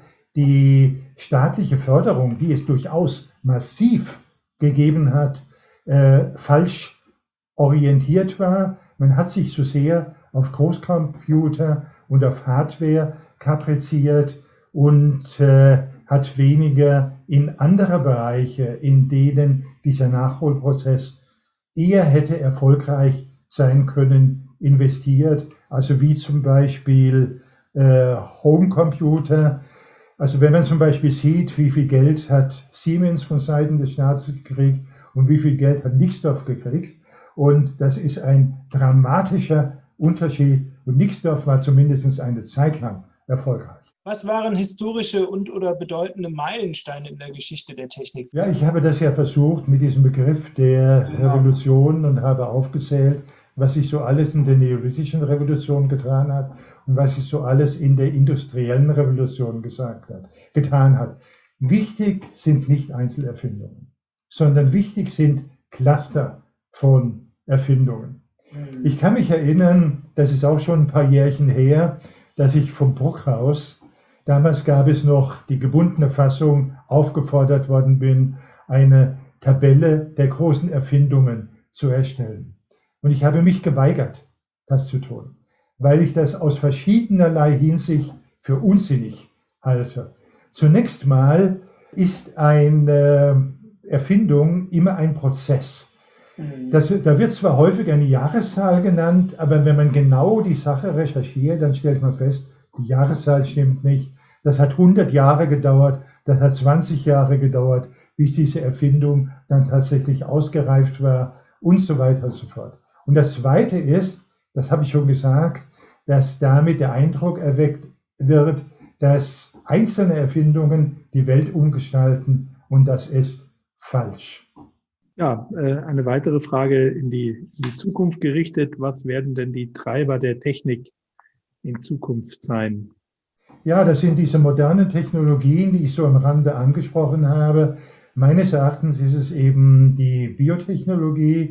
die staatliche Förderung, die es durchaus massiv gegeben hat, äh, falsch orientiert war. Man hat sich zu sehr auf Großcomputer und auf Hardware kapriziert und äh, hat weniger in andere Bereiche, in denen dieser Nachholprozess eher hätte erfolgreich sein können, investiert. Also wie zum Beispiel äh, Homecomputer. Also wenn man zum Beispiel sieht, wie viel Geld hat Siemens von Seiten des Staates gekriegt und wie viel Geld hat Nixdorf gekriegt. Und das ist ein dramatischer Unterschied. Und Nixdorf war zumindest eine Zeit lang erfolgreich. Was waren historische und oder bedeutende Meilensteine in der Geschichte der Technik? Ja, ich habe das ja versucht mit diesem Begriff der Genau. Revolution und habe aufgezählt, was sich so alles in der neolithischen Revolution getan hat und was sich so alles in der industriellen Revolution gesagt hat, getan hat. Wichtig sind nicht Einzelerfindungen, sondern wichtig sind Cluster von Erfindungen. Mhm. Ich kann mich erinnern, das ist auch schon ein paar Jährchen her, dass ich vom Bruckhaus, damals gab es noch die gebundene Fassung, aufgefordert worden bin, eine Tabelle der großen Erfindungen zu erstellen. Und ich habe mich geweigert, das zu tun, weil ich das aus verschiedenerlei Hinsicht für unsinnig halte. Zunächst mal ist eine Erfindung immer ein Prozess. Das, da wird zwar häufig eine Jahreszahl genannt, aber wenn man genau die Sache recherchiert, dann stellt man fest, die Jahreszahl stimmt nicht. Das hat hundert Jahre gedauert, das hat zwanzig Jahre gedauert, bis diese Erfindung dann tatsächlich ausgereift war und so weiter und so fort. Und das Zweite ist, das habe ich schon gesagt, dass damit der Eindruck erweckt wird, dass einzelne Erfindungen die Welt umgestalten, und das ist falsch. Ja, eine weitere Frage in die, in die Zukunft gerichtet. Was werden denn die Treiber der Technik in Zukunft sein? Ja, das sind diese modernen Technologien, die ich so am Rande angesprochen habe. Meines Erachtens ist es eben die Biotechnologie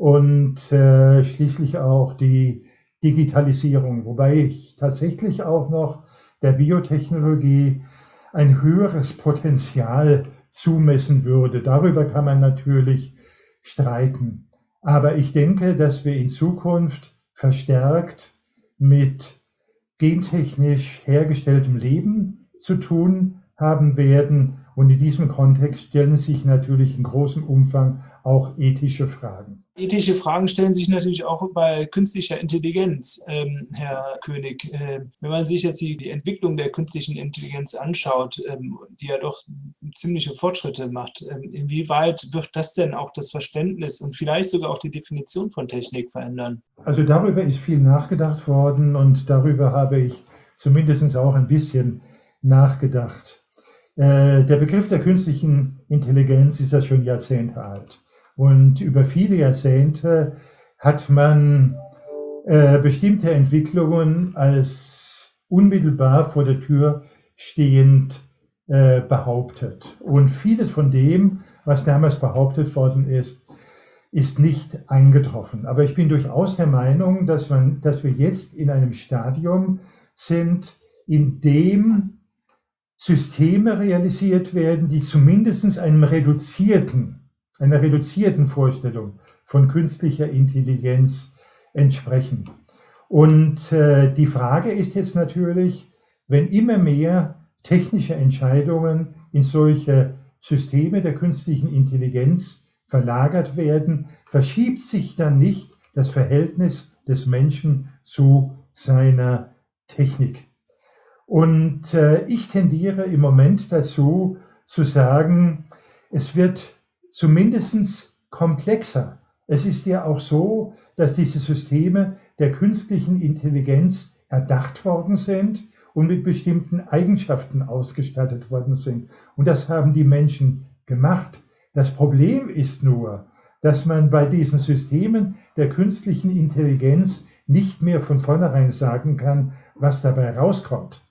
und äh, schließlich auch die Digitalisierung, wobei ich tatsächlich auch noch der Biotechnologie ein höheres Potenzial zumessen würde. Darüber kann man natürlich streiten. Aber ich denke, dass wir in Zukunft verstärkt mit gentechnisch hergestelltem Leben zu tun haben werden. Und in diesem Kontext stellen sich natürlich in großem Umfang auch ethische Fragen. Ethische Fragen stellen sich natürlich auch bei künstlicher Intelligenz, ähm, Herr König. Äh, wenn man sich jetzt die, die Entwicklung der künstlichen Intelligenz anschaut, ähm, die ja doch ziemliche Fortschritte macht, ähm, inwieweit wird das denn auch das Verständnis und vielleicht sogar auch die Definition von Technik verändern? Also darüber ist viel nachgedacht worden und darüber habe ich zumindest auch ein bisschen nachgedacht. Äh, der Begriff der künstlichen Intelligenz ist ja schon Jahrzehnte alt. Und über viele Jahrzehnte hat man äh, bestimmte Entwicklungen als unmittelbar vor der Tür stehend äh, behauptet. Und vieles von dem, was damals behauptet worden ist, ist nicht eingetroffen. Aber ich bin durchaus der Meinung, dass man, dass wir jetzt in einem Stadium sind, in dem Systeme realisiert werden, die zumindest einem reduzierten, einer reduzierten Vorstellung von künstlicher Intelligenz entsprechen. Und äh, die Frage ist jetzt natürlich, wenn immer mehr technische Entscheidungen in solche Systeme der künstlichen Intelligenz verlagert werden, verschiebt sich dann nicht das Verhältnis des Menschen zu seiner Technik. Und äh, ich tendiere im Moment dazu, zu sagen, es wird zumindest komplexer. Es ist ja auch so, dass diese Systeme der künstlichen Intelligenz erdacht worden sind und mit bestimmten Eigenschaften ausgestattet worden sind. Und das haben die Menschen gemacht. Das Problem ist nur, dass man bei diesen Systemen der künstlichen Intelligenz nicht mehr von vornherein sagen kann, was dabei rauskommt.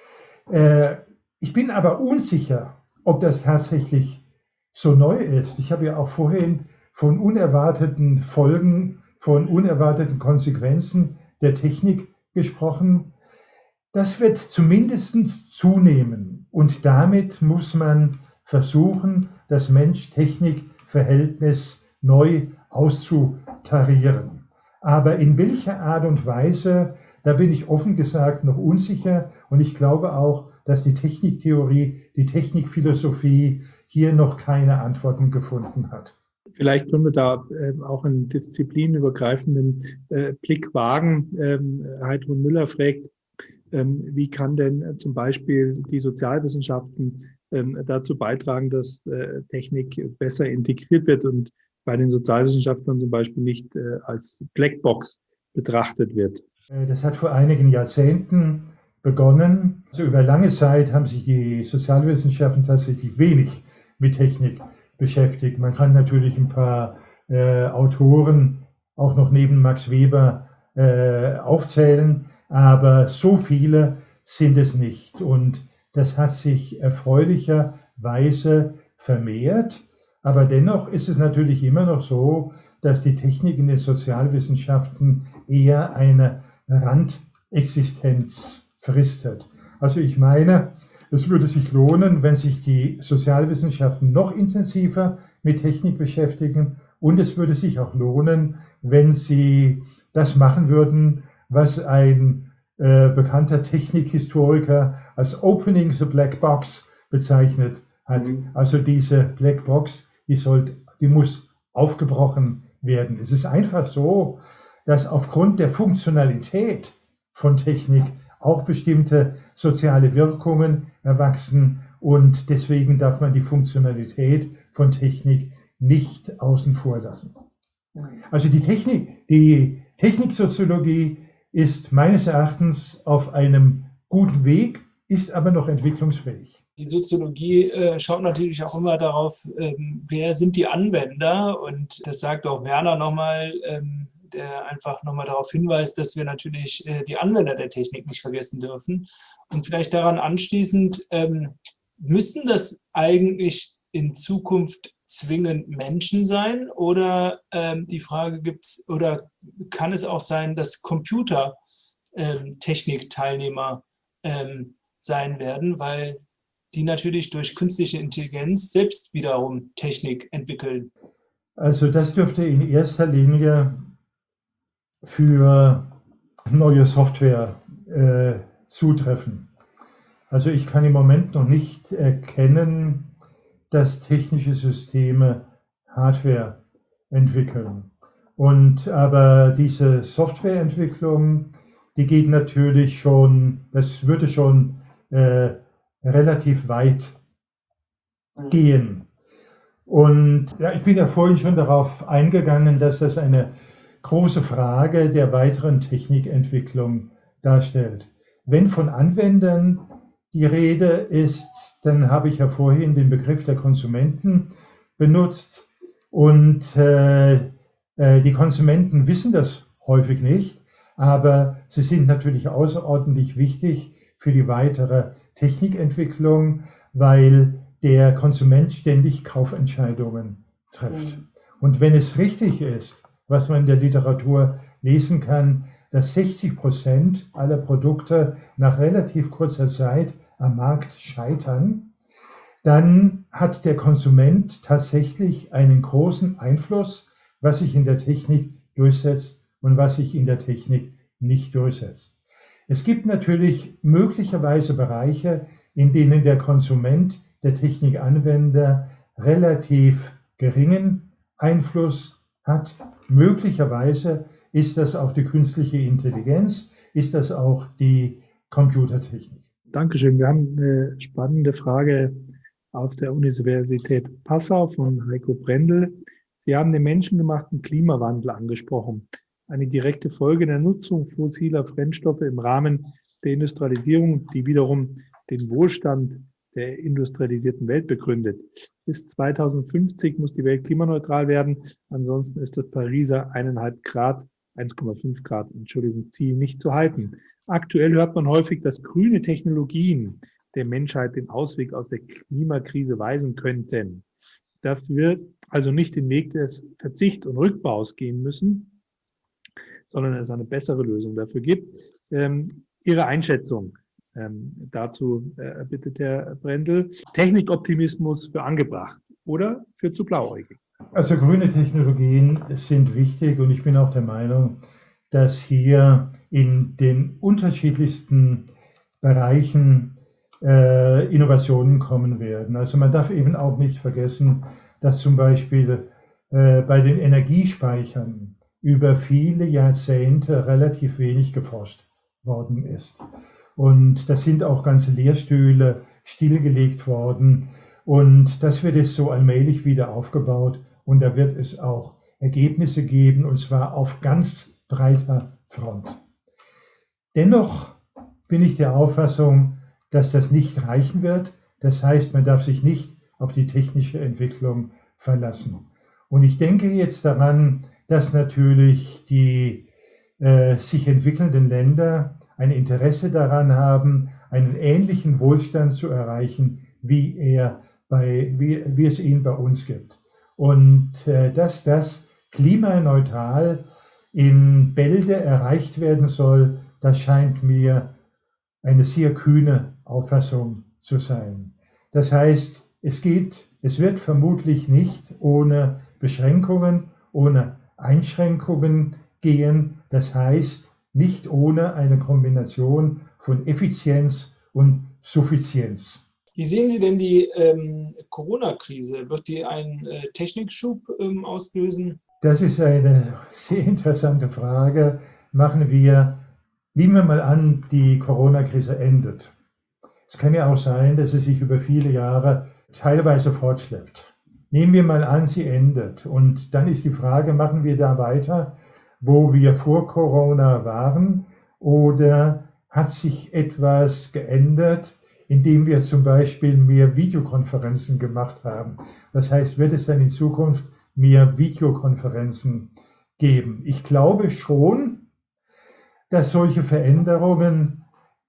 Ich bin aber unsicher, ob das tatsächlich so neu ist. Ich habe ja auch vorhin von unerwarteten Folgen, von unerwarteten Konsequenzen der Technik gesprochen. Das wird zumindest zunehmen und damit muss man versuchen, das Mensch-Technik-Verhältnis neu auszutarieren. Aber in welcher Art und Weise, da bin ich offen gesagt noch unsicher und ich glaube auch, dass die Techniktheorie, die Technikphilosophie hier noch keine Antworten gefunden hat. Vielleicht können wir da äh, auch einen disziplinübergreifenden äh, Blick wagen. Ähm, Heidrun Müller fragt, ähm, wie kann denn äh, zum Beispiel die Sozialwissenschaften ähm, dazu beitragen, dass äh, Technik besser integriert wird und bei den Sozialwissenschaftlern zum Beispiel nicht äh, als Blackbox betrachtet wird? Das hat vor einigen Jahrzehnten begonnen. Also über lange Zeit haben sich die Sozialwissenschaften tatsächlich wenig mit Technik beschäftigt. Man kann natürlich ein paar äh, Autoren auch noch neben Max Weber äh, aufzählen, aber so viele sind es nicht. Und das hat sich erfreulicherweise vermehrt. Aber dennoch ist es natürlich immer noch so, dass die Technik in den Sozialwissenschaften eher eine Randexistenz fristet. Also ich meine, es würde sich lohnen, wenn sich die Sozialwissenschaften noch intensiver mit Technik beschäftigen und es würde sich auch lohnen, wenn sie das machen würden, was ein äh, bekannter Technikhistoriker als Opening the Black Box bezeichnet hat. Mhm. Also diese Black Box, die soll, die muss aufgebrochen werden. Es ist einfach so, dass aufgrund der Funktionalität von Technik auch bestimmte soziale Wirkungen erwachsen und deswegen darf man die Funktionalität von Technik nicht außen vor lassen. Also die Technik, die Techniksoziologie ist meines Erachtens auf einem guten Weg, ist aber noch entwicklungsfähig. Die Soziologie äh, schaut natürlich auch immer darauf, ähm, wer sind die Anwender, und das sagt auch Werner nochmal, ähm, der einfach nochmal darauf hinweist, dass wir natürlich äh, die Anwender der Technik nicht vergessen dürfen. Und vielleicht daran anschließend, ähm, müssen das eigentlich in Zukunft zwingend Menschen sein, oder ähm, die Frage gibt's, oder kann es auch sein, dass Computer ähm, Technikteilnehmer ähm, sein werden, weil die natürlich durch künstliche Intelligenz selbst wiederum Technik entwickeln? Also das dürfte in erster Linie für neue Software äh, zutreffen. Also ich kann im Moment noch nicht erkennen, dass technische Systeme Hardware entwickeln. Und aber diese Softwareentwicklung, die geht natürlich schon, das würde schon äh, relativ weit gehen. Und ja, ich bin ja vorhin schon darauf eingegangen, dass das eine große Frage der weiteren Technikentwicklung darstellt. Wenn von Anwendern die Rede ist, dann habe ich ja vorhin den Begriff der Konsumenten benutzt, und äh, äh, die Konsumenten wissen das häufig nicht, aber sie sind natürlich außerordentlich wichtig für die weitere Technikentwicklung, weil der Konsument ständig Kaufentscheidungen trifft. Und wenn es richtig ist, was man in der Literatur lesen kann, dass sechzig Prozent aller Produkte nach relativ kurzer Zeit am Markt scheitern, dann hat der Konsument tatsächlich einen großen Einfluss, was sich in der Technik durchsetzt und was sich in der Technik nicht durchsetzt. Es gibt natürlich möglicherweise Bereiche, in denen der Konsument, der Technikanwender, relativ geringen Einfluss hat. Möglicherweise ist das auch die künstliche Intelligenz, ist das auch die Computertechnik. Dankeschön. Wir haben eine spannende Frage aus der Universität Passau von Heiko Brendel. Sie haben den menschengemachten Klimawandel angesprochen. Eine direkte Folge der Nutzung fossiler Brennstoffe im Rahmen der Industrialisierung, die wiederum den Wohlstand der industrialisierten Welt begründet. Bis zweitausendfünfzig muss die Welt klimaneutral werden, ansonsten ist das Pariser eineinhalb Grad, eins Komma fünf Grad, Entschuldigung, Ziel nicht zu halten. Aktuell hört man häufig, dass grüne Technologien der Menschheit den Ausweg aus der Klimakrise weisen könnten. dass wir also nicht den Weg des Verzicht und Rückbaus gehen müssen, sondern es eine bessere Lösung dafür gibt. Ähm, Ihre Einschätzung ähm, dazu äh, bittet Herr Brendel. Technikoptimismus für angebracht oder für zu blauäugig? Also grüne Technologien sind wichtig und ich bin auch der Meinung, dass hier in den unterschiedlichsten Bereichen äh, Innovationen kommen werden. Also man darf eben auch nicht vergessen, dass zum Beispiel äh, bei den Energiespeichern über viele Jahrzehnte relativ wenig geforscht worden ist. Und da sind auch ganze Lehrstühle stillgelegt worden. Und das wird jetzt so allmählich wieder aufgebaut. Und da wird es auch Ergebnisse geben, und zwar auf ganz breiter Front. Dennoch bin ich der Auffassung, dass das nicht reichen wird. Das heißt, man darf sich nicht auf die technische Entwicklung verlassen. Und ich denke jetzt daran, dass natürlich die äh, sich entwickelnden Länder ein Interesse daran haben, einen ähnlichen Wohlstand zu erreichen, wie er bei, wie, wie es ihn bei uns gibt. Und äh, dass das klimaneutral in Bälde erreicht werden soll, das scheint mir eine sehr kühne Auffassung zu sein. Das heißt, es geht, es wird vermutlich nicht ohne Beschränkungen, ohne Einschränkungen gehen. Das heißt, nicht ohne eine Kombination von Effizienz und Suffizienz. Wie sehen Sie denn die ähm, Corona-Krise? Wird die einen äh, Technikschub ähm, auslösen? Das ist eine sehr interessante Frage. Machen wir, nehmen wir mal an, die Corona-Krise endet. Es kann ja auch sein, dass sie sich über viele Jahre teilweise fortschleppt. Nehmen wir mal an, sie endet. Und dann ist die Frage, machen wir da weiter, wo wir vor Corona waren? Oder hat sich etwas geändert, indem wir zum Beispiel mehr Videokonferenzen gemacht haben? Das heißt, wird es dann in Zukunft mehr Videokonferenzen geben? Ich glaube schon, dass solche Veränderungen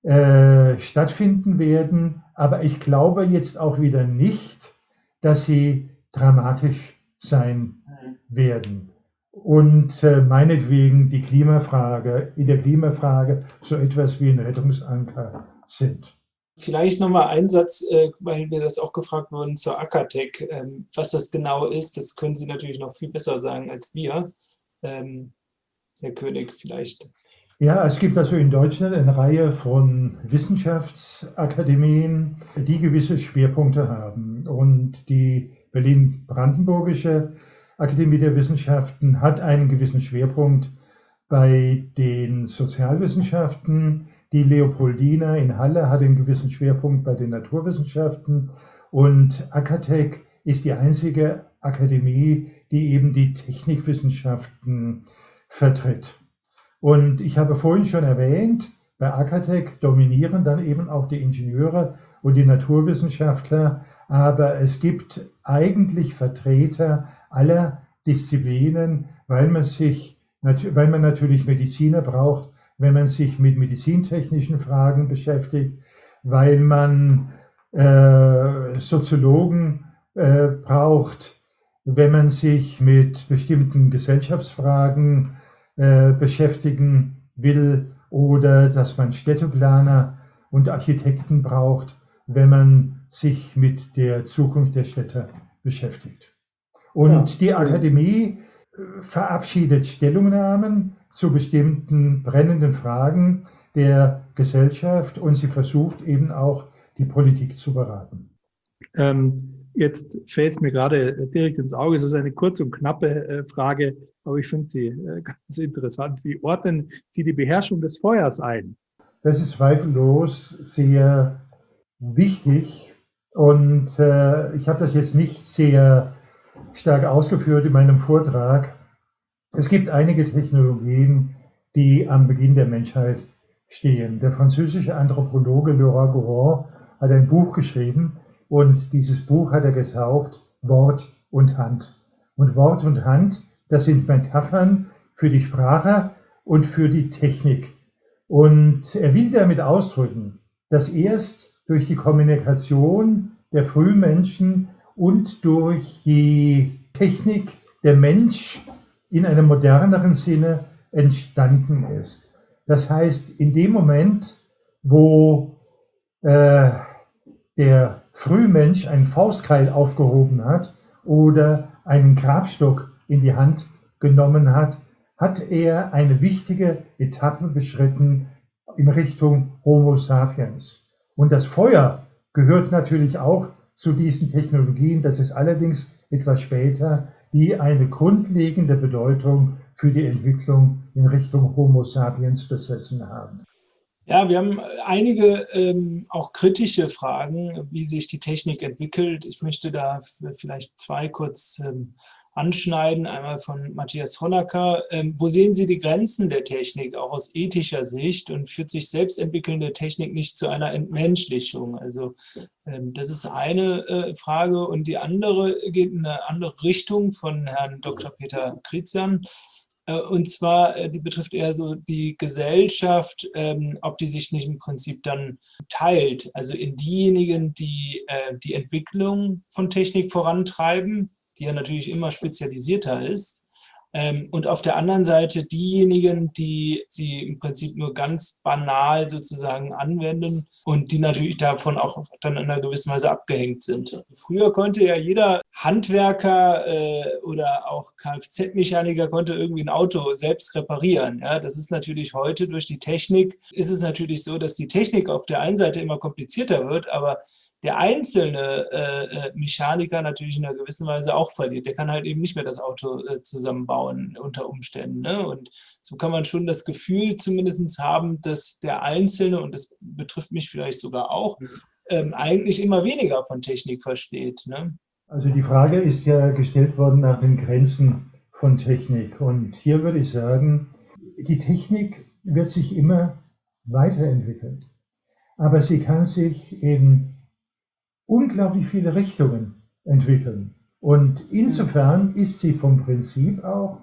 äh, stattfinden werden, aber ich glaube jetzt auch wieder nicht, dass sie dramatisch sein werden. Und äh, meinetwegen die Klimafrage, in der Klimafrage so etwas wie ein Rettungsanker sind. Vielleicht nochmal ein Satz, äh, weil mir das auch gefragt wurde, zur Acatec. Ähm, was das genau ist, das können Sie natürlich noch viel besser sagen als wir. Ähm, Herr König, vielleicht. Ja, es gibt also in Deutschland eine Reihe von Wissenschaftsakademien, die gewisse Schwerpunkte haben. Und die Berlin-Brandenburgische Akademie der Wissenschaften hat einen gewissen Schwerpunkt bei den Sozialwissenschaften. Die Leopoldina in Halle hat einen gewissen Schwerpunkt bei den Naturwissenschaften. Und Acatec ist die einzige Akademie, die eben die Technikwissenschaften vertritt. Und ich habe vorhin schon erwähnt, bei Acatec dominieren dann eben auch die Ingenieure und die Naturwissenschaftler, aber es gibt eigentlich Vertreter aller Disziplinen, weil man sich, weil man natürlich Mediziner braucht, wenn man sich mit medizintechnischen Fragen beschäftigt, weil man äh, Soziologen äh, braucht, wenn man sich mit bestimmten Gesellschaftsfragen äh, beschäftigen will, oder dass man Städteplaner und Architekten braucht, wenn man sich mit der Zukunft der Städte beschäftigt. Und ja, die Akademie verabschiedet Stellungnahmen zu bestimmten brennenden Fragen der Gesellschaft und sie versucht eben auch, die Politik zu beraten. Ähm, jetzt fällt es mir gerade direkt ins Auge, es ist eine kurze und knappe äh, Frage, aber ich finde sie äh, ganz interessant. Wie ordnen Sie die Beherrschung des Feuers ein? Das ist zweifellos sehr wichtig und äh, ich habe das jetzt nicht sehr stark ausgeführt in meinem Vortrag. Es gibt einige Technologien, die am Beginn der Menschheit stehen. Der französische Anthropologe Laurent Gourand hat ein Buch geschrieben und dieses Buch hat er getauft Wort und Hand. Und Wort und Hand, das sind Metaphern für die Sprache und für die Technik. Und er will damit ausdrücken, dass erst durch die Kommunikation der Frühmenschen und durch die Technik der Mensch in einem moderneren Sinne entstanden ist. Das heißt, in dem Moment, wo äh, der Frühmensch einen Faustkeil aufgehoben hat oder einen Grabstock in die Hand genommen hat, hat er eine wichtige Etappe beschritten in Richtung Homo sapiens. Und das Feuer gehört natürlich auch zu diesen Technologien, das ist allerdings etwas später, die eine grundlegende Bedeutung für die Entwicklung in Richtung Homo sapiens besessen haben. Ja, wir haben einige ähm, auch kritische Fragen, wie sich die Technik entwickelt. Ich möchte da vielleicht zwei kurz ähm, anschneiden. Einmal von Matthias Honecker. Ähm, wo sehen Sie die Grenzen der Technik, auch aus ethischer Sicht? Und führt sich selbstentwickelnde Technik nicht zu einer Entmenschlichung? Also ähm, das ist eine äh, Frage. Und die andere geht in eine andere Richtung von Herrn Doktor Peter Krizian. Und zwar, die betrifft eher so die Gesellschaft, ähm, ob die sich nicht im Prinzip dann teilt, also in diejenigen, die äh, die Entwicklung von Technik vorantreiben, die ja natürlich immer spezialisierter ist, ähm, und auf der anderen Seite diejenigen, die sie im Prinzip nur ganz banal sozusagen anwenden und die natürlich davon auch dann in einer gewissen Weise abgehängt sind. Früher konnte ja jeder Handwerker äh, oder auch Kfz-Mechaniker konnte irgendwie ein Auto selbst reparieren. Ja, das ist natürlich heute durch die Technik, ist es natürlich so, dass die Technik auf der einen Seite immer komplizierter wird, aber der einzelne äh, Mechaniker natürlich in einer gewissen Weise auch verliert. Der kann halt eben nicht mehr das Auto äh, zusammenbauen unter Umständen. Ne? Und so kann man schon das Gefühl zumindest haben, dass der Einzelne, und das betrifft mich vielleicht sogar auch, ähm, eigentlich immer weniger von Technik versteht. Ne? Also die Frage ist ja gestellt worden nach den Grenzen von Technik. Und hier würde ich sagen, die Technik wird sich immer weiterentwickeln. Aber sie kann sich in unglaublich viele Richtungen entwickeln. Und insofern ist sie vom Prinzip auch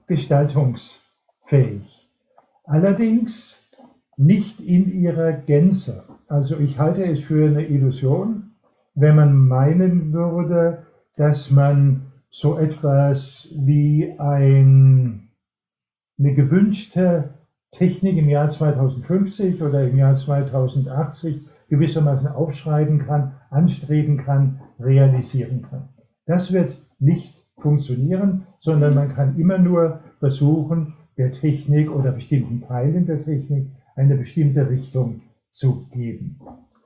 gestaltungsfähig. Allerdings nicht in ihrer Gänze. Also ich halte es für eine Illusion, wenn man meinen würde, dass man so etwas wie ein, eine gewünschte Technik im Jahr zweitausendfünfzig oder im Jahr zweitausendachtzig gewissermaßen aufschreiben kann, anstreben kann, realisieren kann. Das wird nicht funktionieren, sondern man kann immer nur versuchen, der Technik oder bestimmten Teilen der Technik eine bestimmte Richtung zu geben.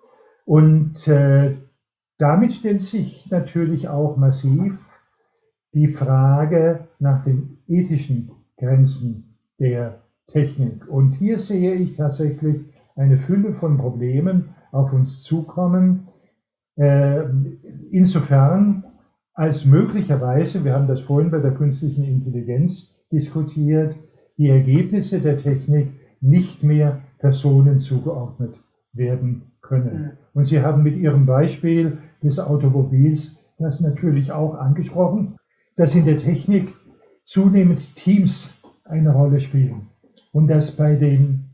Und äh, damit stellt sich natürlich auch massiv die Frage nach den ethischen Grenzen der Technik. Und hier sehe ich tatsächlich eine Fülle von Problemen auf uns zukommen, äh, insofern als möglicherweise, wir haben das vorhin bei der künstlichen Intelligenz diskutiert, die Ergebnisse der Technik nicht mehr Personen zugeordnet werden können. Und Sie haben mit Ihrem Beispiel des Automobils das natürlich auch angesprochen, dass in der Technik zunehmend Teams eine Rolle spielen und dass bei den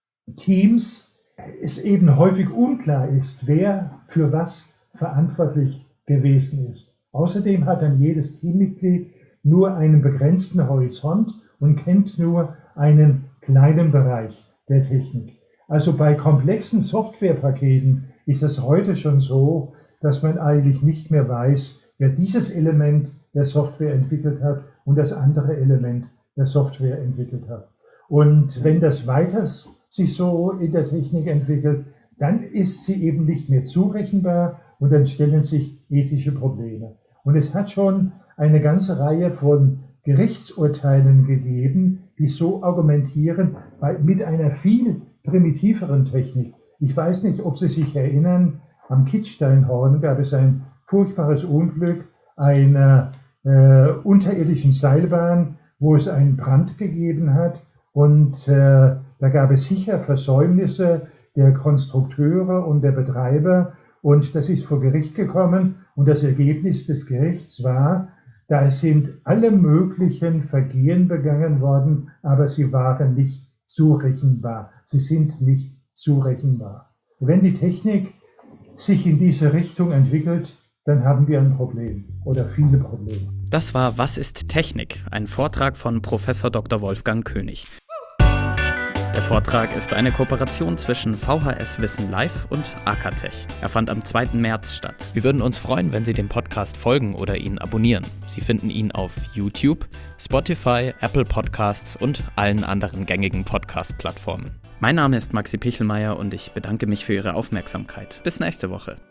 Teams es eben häufig unklar ist, wer für was verantwortlich gewesen ist. Außerdem hat dann jedes Teammitglied nur einen begrenzten Horizont und kennt nur einen kleinen Bereich der Technik. Also bei komplexen Softwarepaketen ist es heute schon so, dass man eigentlich nicht mehr weiß, wer dieses Element der Software entwickelt hat und das andere Element der Software entwickelt hat. Und wenn das weiter sich so in der Technik entwickelt, dann ist sie eben nicht mehr zurechenbar und dann stellen sich ethische Probleme. Und es hat schon eine ganze Reihe von Gerichtsurteilen gegeben, die so argumentieren, bei, mit einer viel primitiveren Technik. Ich weiß nicht, ob Sie sich erinnern, am Kitzsteinhorn gab es ein furchtbares Unglück einer äh, unterirdischen Seilbahn, wo es einen Brand gegeben hat. Und äh, da gab es sicher Versäumnisse der Konstrukteure und der Betreiber. Und das ist vor Gericht gekommen. Und das Ergebnis des Gerichts war, da sind alle möglichen Vergehen begangen worden, aber sie waren nicht zurechenbar. Sie sind nicht zurechenbar. Wenn die Technik sich in diese Richtung entwickelt, dann haben wir ein Problem oder viele Probleme. Das war Was ist Technik? Ein Vortrag von Professor Doktor Wolfgang König. Der Vortrag ist eine Kooperation zwischen V H S Wissen Live und Akatech. Er fand am zweiten März statt. Wir würden uns freuen, wenn Sie dem Podcast folgen oder ihn abonnieren. Sie finden ihn auf YouTube, Spotify, Apple Podcasts und allen anderen gängigen Podcast-Plattformen. Mein Name ist Maxi Pichelmeier und ich bedanke mich für Ihre Aufmerksamkeit. Bis nächste Woche.